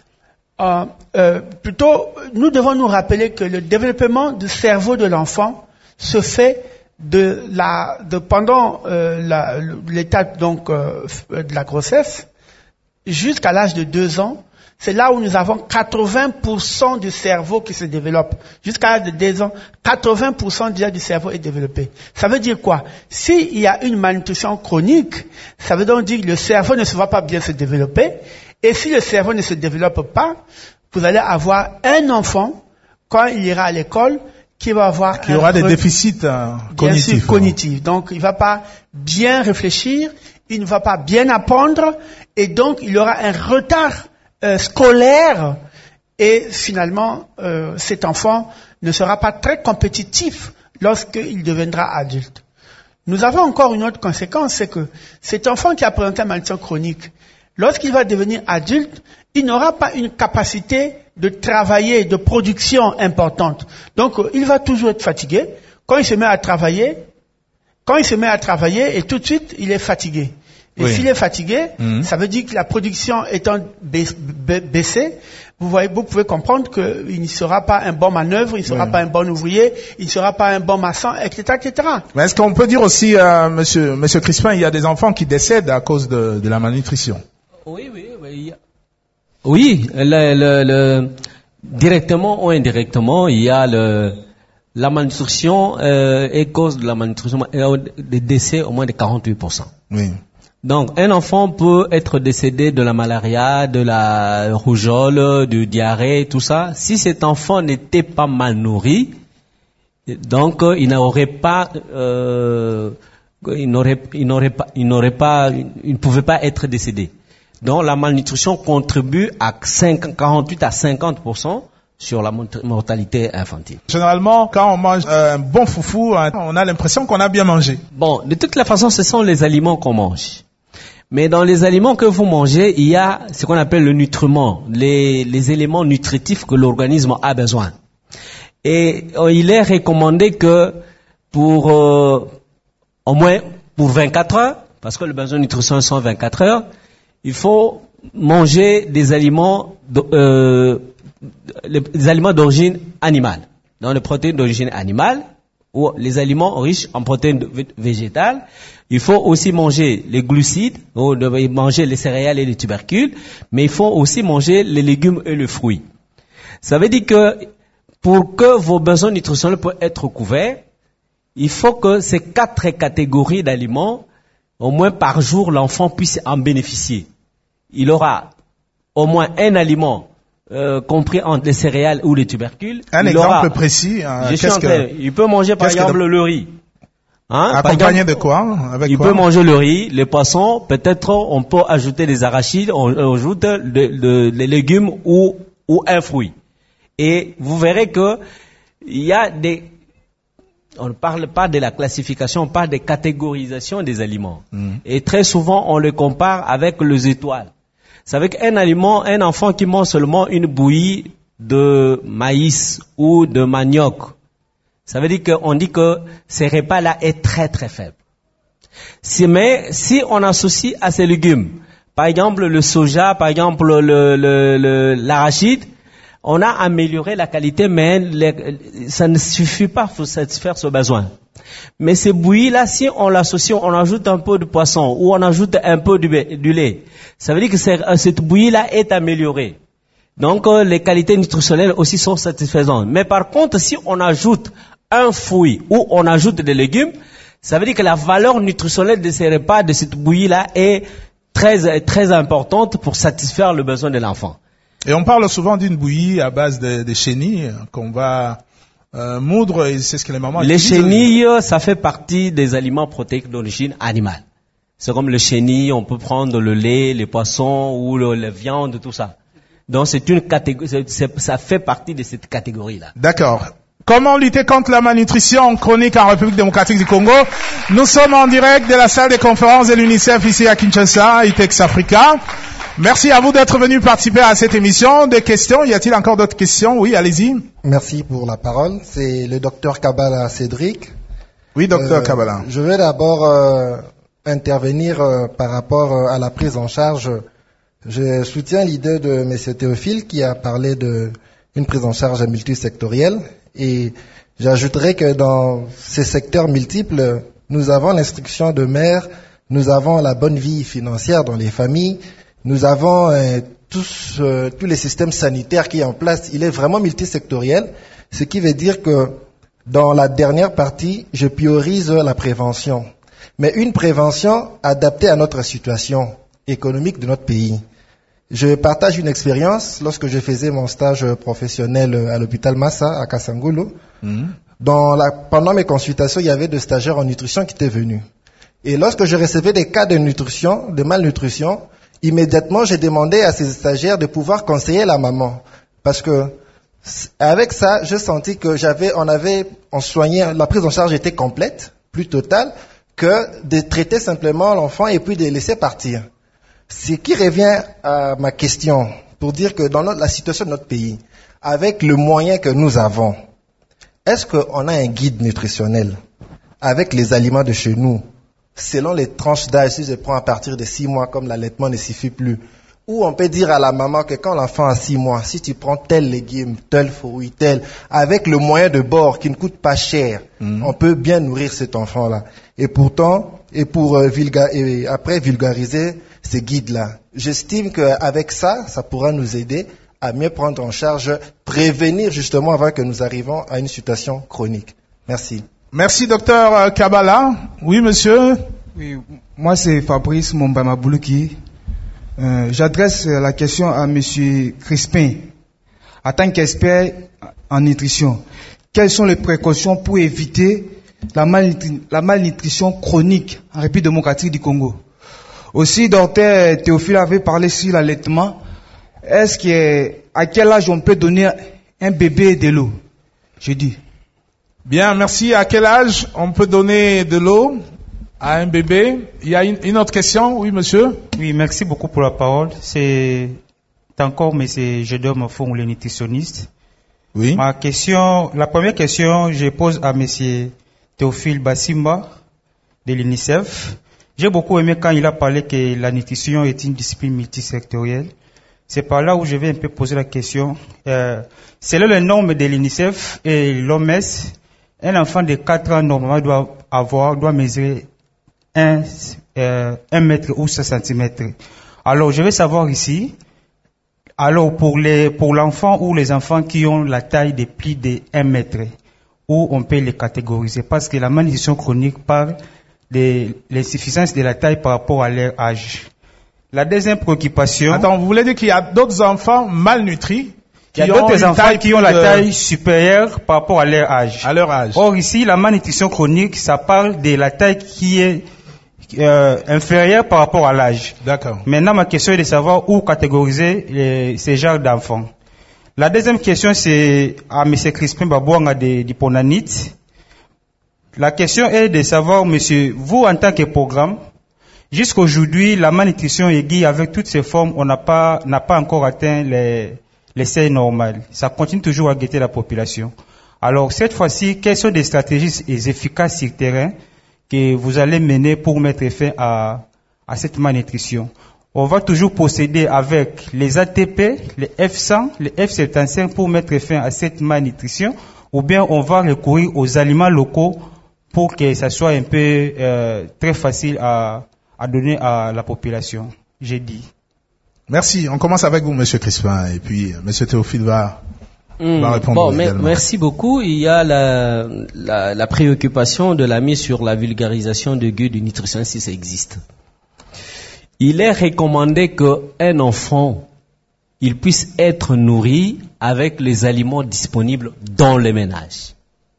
[SPEAKER 6] plutôt, nous devons nous rappeler que le développement du cerveau de l'enfant se fait pendant l'étape donc de la grossesse jusqu'à l'âge de 2 ans. C'est là où nous avons 80% du cerveau qui se développe. Jusqu'à l'âge de 2 ans, 80% déjà du cerveau est développé. Ça veut dire quoi? S'il y a une malnutrition chronique, ça veut donc dire que le cerveau ne va pas bien se développer. Et si le cerveau ne se développe pas, vous allez avoir un enfant, quand il ira à l'école, qui aura des déficits cognitifs. Donc, il va pas bien réfléchir, il ne va pas bien apprendre, et donc il aura un retard scolaire, et finalement, cet enfant ne sera pas très compétitif lorsqu'il deviendra adulte. Nous avons encore une autre conséquence, c'est que cet enfant qui a présenté une malnutrition chronique, lorsqu'il va devenir adulte, il n'aura pas une capacité de travailler, de production importante. Donc, il va toujours être fatigué. Quand il se met à travailler, et tout de suite, il est fatigué. Et s'il est fatigué, ça veut dire que la production étant baissée, vous pouvez comprendre qu'il ne sera pas un bon manœuvre, il ne sera pas un bon ouvrier, il ne sera pas un bon maçon, etc., etc.
[SPEAKER 3] Mais est-ce qu'on peut dire aussi, monsieur Crispin, il y a des enfants qui décèdent à cause de la malnutrition?
[SPEAKER 5] Oui. Oui, directement ou indirectement, il y a la malnutrition et cause de la malnutrition, des décès au moins de 48%.
[SPEAKER 3] Oui.
[SPEAKER 5] Donc, un enfant peut être décédé de la malaria, de la rougeole, du diarrhée, tout ça. Si cet enfant n'était pas mal nourri, donc il ne pouvait pas être décédé. Donc, la malnutrition contribue à 48 à 50% sur la mortalité infantile.
[SPEAKER 3] Généralement, quand on mange un bon foufou, on a l'impression qu'on a bien mangé.
[SPEAKER 5] Bon, de toute la façon, ce sont les aliments qu'on mange. Mais dans les aliments que vous mangez, il y a ce qu'on appelle le nutriment, les éléments nutritifs que l'organisme a besoin. Et il est recommandé que au moins pour 24 heures, parce que le besoin de nutrition sont 24 heures, il faut manger des aliments d'origine animale. Dans les protéines d'origine animale, ou les aliments riches en protéines végétales, il faut aussi manger les glucides, ou manger les céréales et les tubercules, mais il faut aussi manger les légumes et les fruits. Ça veut dire que pour que vos besoins nutritionnels puissent être couverts, il faut que ces 4 catégories d'aliments, au moins par jour, l'enfant puisse en bénéficier. Il aura au moins un aliment compris entre les céréales ou les tubercules.
[SPEAKER 3] Un exemple précis.
[SPEAKER 5] Il peut manger par exemple le riz.
[SPEAKER 3] Accompagné de quoi?
[SPEAKER 5] Il peut manger le riz, les poissons. Peut-être on peut ajouter des arachides, on ajoute des légumes ou un fruit. Et vous verrez que il y a on ne parle pas de la classification, on parle de catégorisation des aliments. Et très souvent on le compare avec les étoiles. C'est avec un enfant qui mange seulement une bouillie de maïs ou de manioc. Ça veut dire qu'on dit que ce repas-là est très très faible. Mais si on associe à ces légumes, par exemple le soja, par exemple l'arachide, on a amélioré la qualité, mais ça ne suffit pas pour satisfaire ce besoin. Mais ces bouillies-là, si on l'associe, on ajoute un peu de poisson ou on ajoute un peu du lait, ça veut dire que cette bouillie-là est améliorée. Donc, les qualités nutritionnelles aussi sont satisfaisantes. Mais par contre, si on ajoute un fruit ou on ajoute des légumes, ça veut dire que la valeur nutritionnelle de ces repas, de cette bouillie-là, est très, très importante pour satisfaire le besoin de l'enfant.
[SPEAKER 3] Et on parle souvent d'une bouillie à base de chenilles qu'on va moudre, et c'est ce que les mamans utilisent.
[SPEAKER 5] Les chenilles, ça fait partie des aliments protéiques d'origine animale. C'est comme le chenille, on peut prendre le lait, les poissons ou la viande, tout ça. Donc c'est une catégorie, ça fait partie de cette catégorie-là.
[SPEAKER 3] D'accord. Comment lutter contre la malnutrition chronique en République démocratique du Congo? Nous sommes en direct de la salle de conférence de l'UNICEF ici à Kinshasa, ITEX Africa. Merci à vous d'être venus participer à cette émission. Des questions? Y a-t-il encore d'autres questions? Oui, allez-y.
[SPEAKER 11] Merci pour la parole. C'est le docteur Kabala Cédric.
[SPEAKER 3] Oui, docteur Kabala.
[SPEAKER 11] Je vais d'abord intervenir par rapport à la prise en charge. Je soutiens l'idée de M. Théophile qui a parlé d'une prise en charge multisectorielle. Et j'ajouterai que dans ces secteurs multiples, nous avons l'instruction de mère, nous avons la bonne vie financière dans les familles, nous avons tous les systèmes sanitaires qui sont en place. Il est vraiment multisectoriel, ce qui veut dire que dans la dernière partie, je priorise la prévention. Mais une prévention adaptée à notre situation économique de notre pays. Je partage une expérience lorsque je faisais mon stage professionnel à l'hôpital Massa à Kasangulu. Pendant mes consultations, il y avait des stagiaires en nutrition qui étaient venus. Et lorsque je recevais des cas de malnutrition, immédiatement, j'ai demandé à ces stagiaires de pouvoir conseiller la maman. Parce que, avec ça, j'ai senti que on soignait, la prise en charge était complète, plus totale, que de traiter simplement l'enfant et puis de laisser partir. Ce qui revient à ma question, pour dire que dans la situation de notre pays, avec le moyen que nous avons, est-ce qu'on a un guide nutritionnel avec les aliments de chez nous, selon les tranches d'âge, si je prends à partir de 6 mois, comme l'allaitement ne suffit plus, ou on peut dire à la maman que quand l'enfant a 6 mois, si tu prends tel légume, tel fruit, tel, avec le moyen de bord qui ne coûte pas cher, on peut bien nourrir cet enfant-là. Et pourtant, après vulgariser ces guides-là, j'estime qu'avec ça, ça pourra nous aider à mieux prendre en charge, prévenir justement avant que nous arrivions à une situation chronique. Merci.
[SPEAKER 3] Merci, docteur Kabala. Oui, monsieur.
[SPEAKER 12] Oui, moi c'est Fabrice Mombamaboulouki. J'adresse la question à monsieur Crispin. En tant qu'expert en nutrition, quelles sont les précautions pour éviter la malnutrition chronique en République démocratique du Congo? Aussi, docteur Théophile avait parlé sur l'allaitement. À quel âge on peut donner un bébé de l'eau? Je dis.
[SPEAKER 3] Bien, merci. À quel âge on peut donner de l'eau à un bébé? Il y a une autre question? Oui, monsieur.
[SPEAKER 7] Oui, merci beaucoup pour la parole. C'est encore monsieur Gédéon Fong, le nutritionniste.
[SPEAKER 3] Oui.
[SPEAKER 7] La première question, je pose à monsieur Théophile Bassimba de l'UNICEF. J'ai beaucoup aimé quand il a parlé que la nutrition est une discipline multisectorielle. C'est par là où je vais un peu poser la question. Selon les normes de l'UNICEF et l'OMS, un enfant de 4 ans normalement doit mesurer 1 mètre ou 16 cm. Alors, je vais savoir ici, alors pour l'enfant ou les enfants qui ont la taille de plus de 1 mètre, où on peut les catégoriser, parce que la malnutrition chronique parle de l'insuffisance de la taille par rapport à leur âge. La deuxième préoccupation...
[SPEAKER 3] Attends, vous voulez dire qu'il y a d'autres enfants malnutris?
[SPEAKER 7] Il y a d'autres enfants qui ont la taille supérieure par rapport à leur âge.
[SPEAKER 3] À leur âge.
[SPEAKER 7] Or ici, la malnutrition chronique, ça parle de la taille qui est inférieure par rapport à l'âge.
[SPEAKER 3] D'accord.
[SPEAKER 7] Maintenant, ma question est de savoir où catégoriser ces genres d'enfants. La deuxième question, c'est à M. Crispin Babouanga de Ponanit. La question est de savoir, monsieur, vous en tant que programme, jusqu'aujourd'hui, la malnutrition aiguë avec toutes ses formes, n'a pas encore atteint les seuils normales. Ça continue toujours à guetter la population. Alors, cette fois-ci, quelles sont des stratégies efficaces sur le terrain que vous allez mener pour mettre fin à cette malnutrition? On va toujours procéder avec les ATP, les F100, les F75 pour mettre fin à cette malnutrition, ou bien on va recourir aux aliments locaux pour que ça soit un peu très facile à donner à la population. J'ai dit.
[SPEAKER 3] Merci. On commence avec vous, monsieur Crispin, et puis monsieur Théophile va répondre.
[SPEAKER 5] Merci beaucoup. Il y a la préoccupation de l'ami sur la vulgarisation de guides de nutrition, si ça existe. Il est recommandé qu'un enfant, il puisse être nourri avec les aliments disponibles dans le ménage.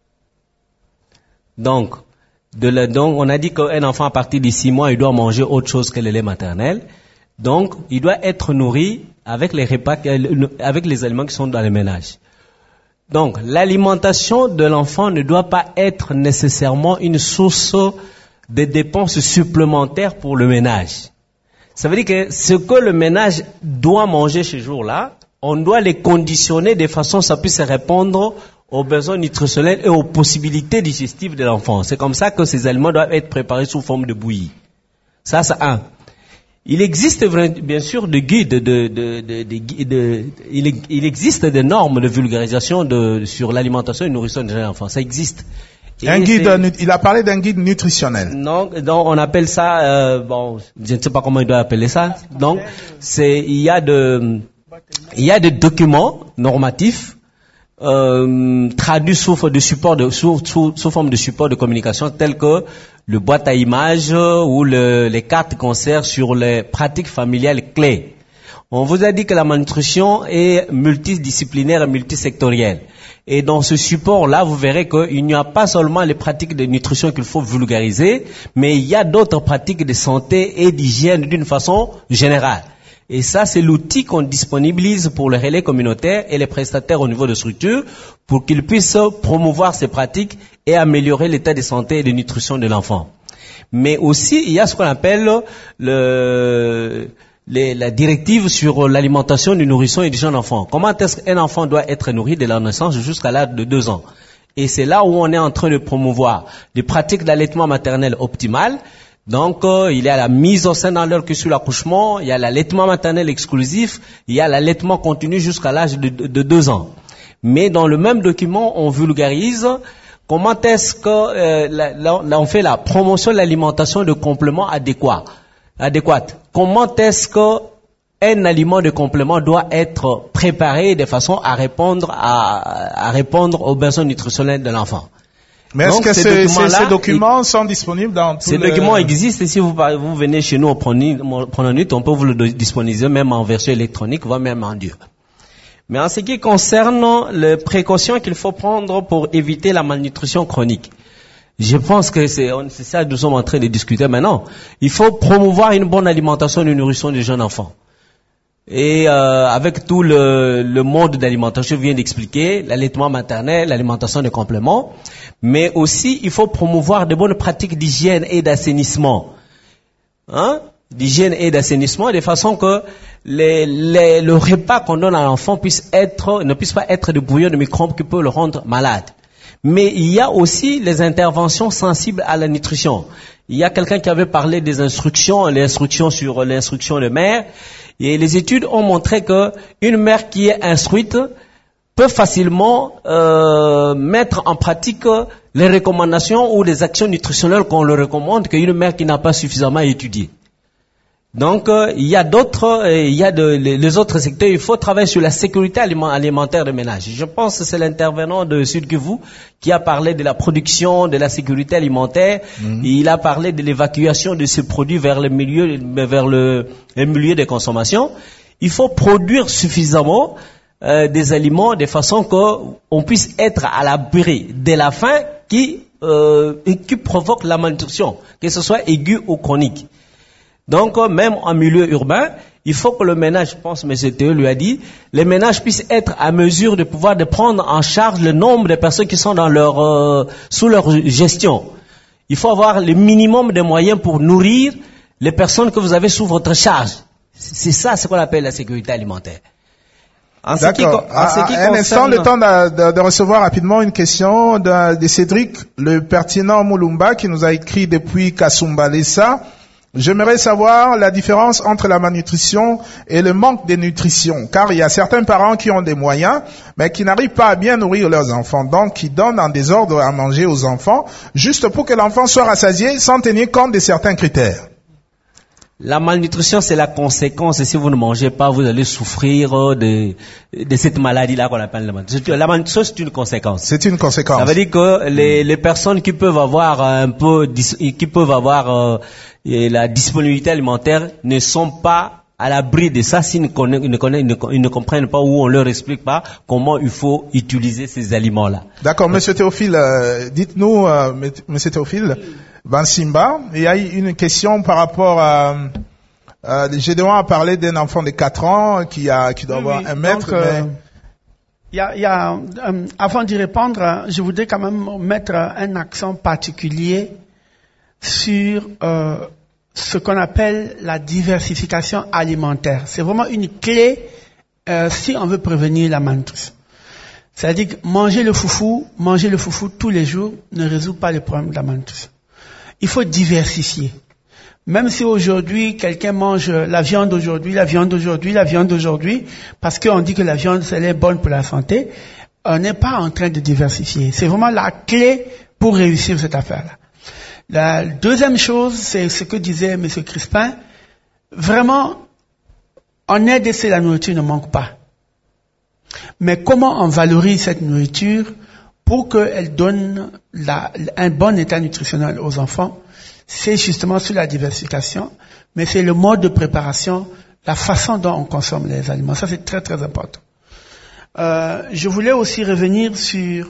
[SPEAKER 5] Donc, on a dit qu'un enfant à partir de 6 mois, il doit manger autre chose que le lait maternel. Donc, il doit être nourri avec les repas, avec les aliments qui sont dans le ménage. Donc, l'alimentation de l'enfant ne doit pas être nécessairement une source de dépenses supplémentaires pour le ménage. Ça veut dire que ce que le ménage doit manger ce jour-là, on doit les conditionner de façon à ce que ça puisse répondre aux besoins nutritionnels et aux possibilités digestives de l'enfant. C'est comme ça que ces aliments doivent être préparés sous forme de bouillie. Ça, c'est un. Il existe bien sûr des guides, il existe des normes de vulgarisation sur l'alimentation et la nourriture de l'enfant. Ça existe.
[SPEAKER 3] Il a parlé d'un guide nutritionnel.
[SPEAKER 5] Non, on appelle ça, je ne sais pas comment il doit appeler ça. Donc, il y a des documents normatifs traduits sous forme de support de communication, tels que le boîte à images ou les cartes concert sur les pratiques familiales clés. On vous a dit que la malnutrition est multidisciplinaire et multisectorielle. Et dans ce support-là, vous verrez qu'il n'y a pas seulement les pratiques de nutrition qu'il faut vulgariser, mais il y a d'autres pratiques de santé et d'hygiène d'une façon générale. Et ça, c'est l'outil qu'on disponibilise pour les relais communautaires et les prestataires au niveau de structure pour qu'ils puissent promouvoir ces pratiques et améliorer l'état de santé et de nutrition de l'enfant. Mais aussi, il y a ce qu'on appelle la directive sur l'alimentation du nourrisson et du jeune enfant. Comment est-ce qu'un enfant doit être nourri dès la naissance jusqu'à l'âge de 2 ans? Et c'est là où on est en train de promouvoir des pratiques d'allaitement maternel optimal. Donc, il y a la mise au sein dans l'heure qui suit l'accouchement, il y a l'allaitement maternel exclusif, il y a l'allaitement continu jusqu'à l'âge de 2 ans. Mais dans le même document, on vulgarise comment est-ce que là, on fait la promotion de l'alimentation de compléments adéquate. Comment est-ce que un aliment de complément doit être préparé de façon à répondre aux besoins nutritionnels de l'enfant.
[SPEAKER 3] Mais est-ce que ces documents sont disponibles dans tous
[SPEAKER 5] Ces documents existent et si vous venez chez nous, prenons note, on peut vous le disponibiliser même en version électronique, voire même en dur. Mais en ce qui concerne les précautions qu'il faut prendre pour éviter la malnutrition chronique, je pense que c'est ça que nous sommes en train de discuter maintenant. Il faut promouvoir une bonne alimentation du nourrisson des jeunes enfants. Et avec tout le mode d'alimentation, je viens d'expliquer, l'allaitement maternel, l'alimentation de compléments, mais aussi il faut promouvoir de bonnes pratiques d'hygiène et d'assainissement. D'hygiène et d'assainissement, de façon que le repas qu'on donne à l'enfant ne puisse pas être de bouillon de microbes qui peut le rendre malade. Mais il y a aussi les interventions sensibles à la nutrition. Il y a quelqu'un qui avait parlé des instructions, les instructions de mère, et les études ont montré que une mère qui est instruite peut facilement mettre en pratique les recommandations ou les actions nutritionnelles qu'on leur recommande qu'une mère qui n'a pas suffisamment étudié. Donc, il y a les autres secteurs. Il faut travailler sur la sécurité alimentaire des ménages. Je pense que c'est l'intervenant de Sud Kivu qui a parlé de la production, de la sécurité alimentaire. Il a parlé de l'évacuation de ces produits vers le milieu de consommation. Il faut produire suffisamment des aliments de façon qu'on puisse être à l'abri de la faim qui provoque la malnutrition, que ce soit aiguë ou chronique. Donc, même en milieu urbain, il faut que le ménage, je pense, M. Théo lui a dit, les ménages puissent être à mesure de prendre en charge le nombre de personnes qui sont sous leur gestion. Il faut avoir le minimum de moyens pour nourrir les personnes que vous avez sous votre charge. C'est ça ce qu'on appelle la sécurité alimentaire.
[SPEAKER 3] D'accord. Un instant, le temps de recevoir rapidement une question de Cédric, le pertinent Moulumba, qui nous a écrit depuis Kasumbalesa. J'aimerais savoir la différence entre la malnutrition et le manque de nutrition, car il y a certains parents qui ont des moyens, mais qui n'arrivent pas à bien nourrir leurs enfants, donc qui donnent en désordre à manger aux enfants, juste pour que l'enfant soit rassasié sans tenir compte de certains critères.
[SPEAKER 5] La malnutrition, c'est la conséquence, et si vous ne mangez pas, vous allez souffrir de cette maladie-là qu'on appelle la malnutrition. La malnutrition, c'est une conséquence.
[SPEAKER 3] C'est une conséquence.
[SPEAKER 5] Ça veut dire que les personnes qui peuvent avoir la disponibilité alimentaire ne sont pas à l'abri de ça s'ils ne comprennent pas ou on leur explique pas comment il faut utiliser ces aliments-là.
[SPEAKER 3] D'accord, Monsieur Théophile, dites-nous, Monsieur Théophile, Bansimba, il y a une question par rapport à Gédéon a parlé d'un enfant de 4 ans qui doit avoir 1 mètre.
[SPEAKER 6] Donc, avant d'y répondre, je voudrais quand même mettre un accent particulier sur ce qu'on appelle la diversification alimentaire. C'est vraiment une clé si on veut prévenir la malnutrition. C'est-à-dire que manger le foufou tous les jours ne résout pas le problème de la malnutrition. Il faut diversifier. Même si aujourd'hui, quelqu'un mange la viande aujourd'hui, parce qu'on dit que la viande, elle est bonne pour la santé, on n'est pas en train de diversifier. C'est vraiment la clé pour réussir cette affaire-là. La deuxième chose, c'est ce que disait M. Crispin. Vraiment, en aide, c'est la nourriture ne manque pas. Mais comment on valorise cette nourriture pour qu'elle donne un bon état nutritionnel aux enfants? C'est justement sur la diversification, mais c'est le mode de préparation, la façon dont on consomme les aliments. Ça, c'est très, très important. Je voulais aussi revenir sur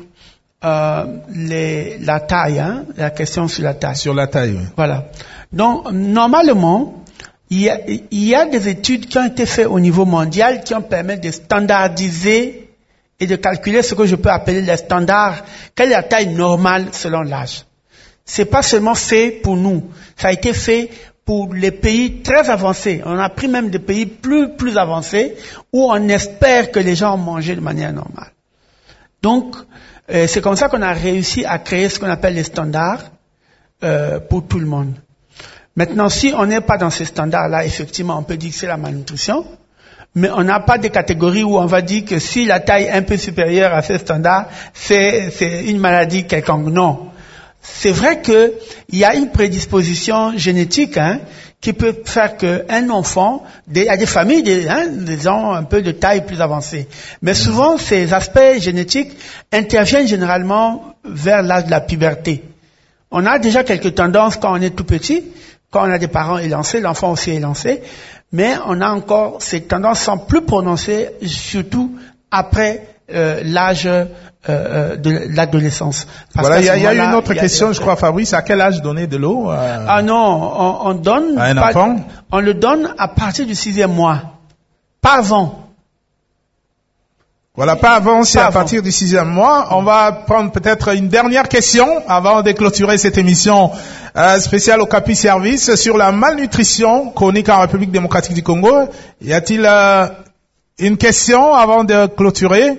[SPEAKER 6] la taille, la question sur la taille.
[SPEAKER 3] Sur la taille, oui.
[SPEAKER 6] Voilà. Donc, normalement, il y a des études qui ont été faites au niveau mondial qui ont permis de standardiser et de calculer ce que je peux appeler les standards. Quelle est la taille normale selon l'âge? C'est pas seulement fait pour nous. Ça a été fait pour les pays très avancés. On a pris même des pays plus avancés où on espère que les gens ont mangé de manière normale. Donc, c'est comme ça qu'on a réussi à créer ce qu'on appelle les standards pour tout le monde. Maintenant, si on n'est pas dans ces standards-là, effectivement, on peut dire que c'est la malnutrition, mais on n'a pas de catégories où on va dire que si la taille est un peu supérieure à ces standards, c'est une maladie quelconque. Non. C'est vrai qu'il y a une prédisposition génétique qui peut faire qu'un enfant, il y a des familles, des gens un peu de taille plus avancée. Mais souvent, ces aspects génétiques interviennent généralement vers l'âge de la puberté. On a déjà quelques tendances quand on est tout petit, quand on a des parents élancés, l'enfant aussi est élancé, mais on a encore, ces tendances sont plus prononcées, surtout après l'âge de l'adolescence.
[SPEAKER 3] Voilà, il y a une autre question, je crois, Fabrice. À quel âge donner de l'eau
[SPEAKER 6] Ah non, on donne
[SPEAKER 3] à un enfant.
[SPEAKER 6] On le donne à partir du 6e mois, pas avant.
[SPEAKER 3] Voilà, pas avant, c'est à partir du 6e mois. On va prendre peut-être une dernière question avant de clôturer cette émission spéciale au Okapi Service sur la malnutrition chronique en République démocratique du Congo. Y a-t-il une question avant de clôturer?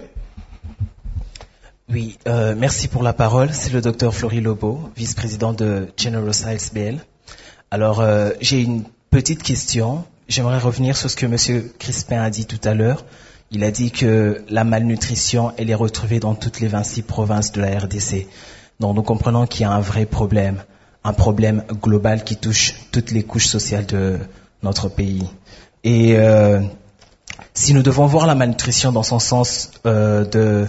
[SPEAKER 13] Oui, merci pour la parole. C'est le docteur Flory Lobo, vice-président de General Science BL. Alors, j'ai une petite question. J'aimerais revenir sur ce que monsieur Crispin a dit tout à l'heure. Il a dit que la malnutrition, elle est retrouvée dans toutes les 26 provinces de la RDC. Donc, nous comprenons qu'il y a un vrai problème, un problème global qui touche toutes les couches sociales de notre pays. Et si nous devons voir la malnutrition dans son sens de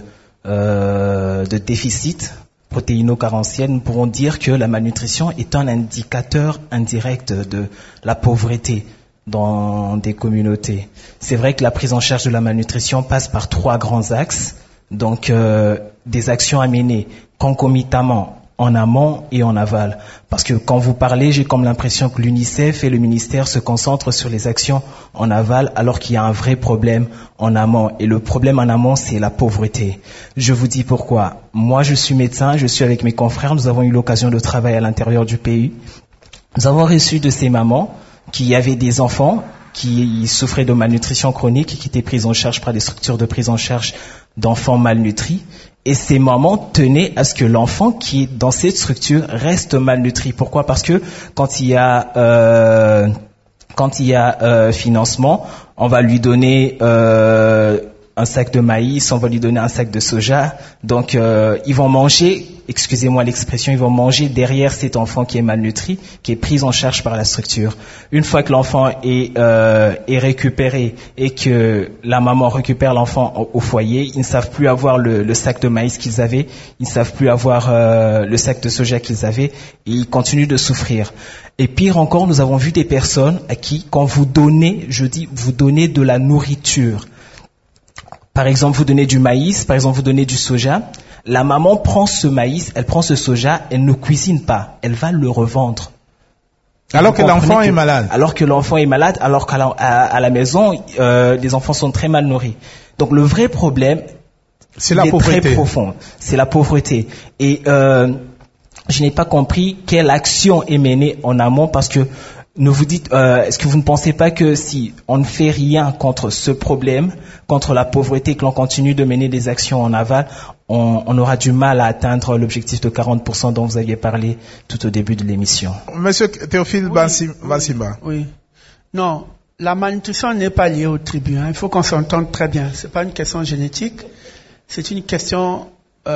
[SPEAKER 13] déficit protéino-carentiel, nous pourrons dire que la malnutrition est un indicateur indirect de la pauvreté dans des communautés. C'est vrai que la prise en charge de la malnutrition passe par 3 grands axes, donc des actions à mener concomitamment en amont et en aval. Parce que quand vous parlez, j'ai comme l'impression que l'UNICEF et le ministère se concentrent sur les actions en aval alors qu'il y a un vrai problème en amont. Et le problème en amont, c'est la pauvreté. Je vous dis pourquoi. Moi, je suis médecin, je suis avec mes confrères, nous avons eu l'occasion de travailler à l'intérieur du pays. Nous avons reçu de ces mamans qui avaient des enfants qui souffraient de malnutrition chronique et qui étaient pris en charge par des structures de prise en charge d'enfants malnutris. Et ces mamans tenaient à ce que l'enfant qui est dans cette structure reste malnutri. Pourquoi ? Parce que quand il y a financement, on va lui donner un sac de maïs, on va lui donner un sac de soja. Donc ils vont manger, excusez-moi l'expression, ils vont manger derrière cet enfant qui est malnutri, qui est pris en charge par la structure. Une fois que l'enfant est récupéré et que la maman récupère l'enfant au foyer, ils ne savent plus avoir le sac de maïs qu'ils avaient, ils ne savent plus avoir le sac de soja qu'ils avaient, et ils continuent de souffrir. Et pire encore, nous avons vu des personnes à qui, quand vous donnez, vous donnez de la nourriture. Par exemple, vous donnez du maïs, par exemple, vous donnez du soja. La maman prend ce maïs, elle prend ce soja, elle ne cuisine pas, elle va le revendre.
[SPEAKER 3] Alors que l'enfant est malade.
[SPEAKER 13] Alors que l'enfant est malade, alors qu'à la maison, les enfants sont très mal nourris. Donc le vrai problème,
[SPEAKER 3] c'est la pauvreté.
[SPEAKER 13] Très profond. C'est la pauvreté. Et je n'ai pas compris quelle action est menée en amont, parce que ne vous dites, est-ce que vous ne pensez pas que si on ne fait rien contre ce problème, contre la pauvreté, que l'on continue de mener des actions en aval, on aura du mal à atteindre l'objectif de 40% dont vous aviez parlé tout au début de l'émission.
[SPEAKER 3] Monsieur Théophile Bansimba.
[SPEAKER 6] Oui. Non, la malnutrition n'est pas liée aux tribus. Il faut qu'on s'entende très bien. C'est pas une question génétique. C'est une question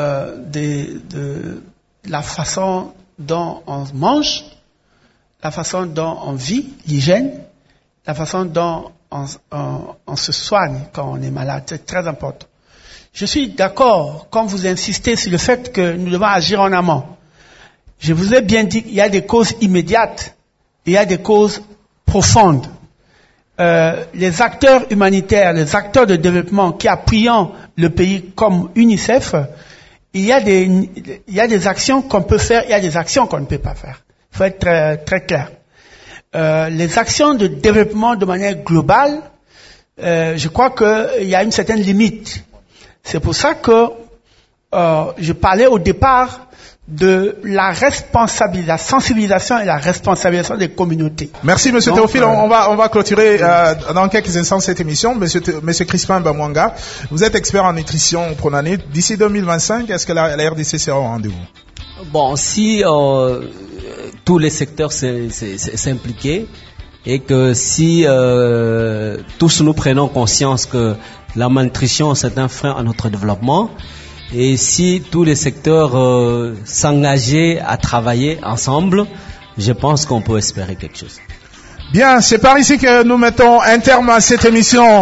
[SPEAKER 6] de la façon dont on mange, la façon dont on vit, l'hygiène, la façon dont on se soigne quand on est malade. C'est très important. Je suis d'accord quand vous insistez sur le fait que nous devons agir en amont. Je vous ai bien dit qu'il y a des causes immédiates et il y a des causes profondes. Les acteurs humanitaires, les acteurs de développement qui appuient le pays comme UNICEF, il y a des actions qu'on peut faire, il y a des actions qu'on ne peut pas faire. Il faut être très, très clair. Les actions de développement de manière globale, je crois qu'il y a une certaine limite. C'est pour ça que je parlais au départ de la responsabilité, la sensibilisation et la responsabilisation des communautés.
[SPEAKER 3] Merci, Monsieur Théophile. On va clôturer dans quelques instants cette émission. Monsieur Crispin Bamwanga, vous êtes expert en nutrition au Pronanut. D'ici 2025, est-ce que la RDC sera au rendez-vous?
[SPEAKER 5] Bon, si tous les secteurs s'impliquaient et que si tous nous prenons conscience que la malnutrition c'est un frein à notre développement, et si tous les secteurs s'engageaient à travailler ensemble, je pense qu'on peut espérer quelque chose.
[SPEAKER 3] Bien, c'est par ici que nous mettons un terme à cette émission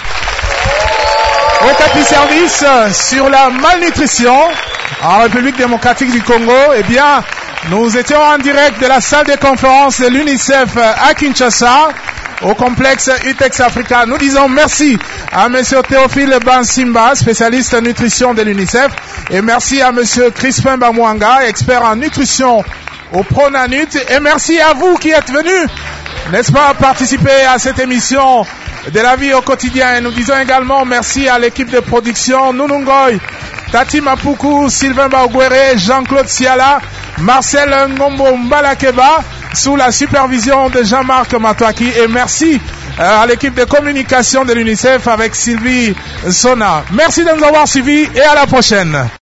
[SPEAKER 3] Okapi Service sur la malnutrition en République démocratique du Congo. Eh bien, nous étions en direct de la salle de conférence de l'UNICEF à Kinshasa, au complexe UTEX Africa. Nous disons merci à Monsieur Théophile Bansimba, spécialiste en nutrition de l'UNICEF, et merci à Monsieur Crispin Bamwanga, expert en nutrition au Pronanut, et merci à vous qui êtes venus, n'est-ce pas, participer à cette émission de la vie au quotidien. Et nous disons également merci à l'équipe de production Nunungoy, Tati Mapuku, Sylvain Baouguere, Jean-Claude Siala, Marcel Ngombo Mbalakeba, sous la supervision de Jean-Marc Matouaki, et merci à l'équipe de communication de l'UNICEF avec Sylvie Sona. Merci de nous avoir suivis et à la prochaine.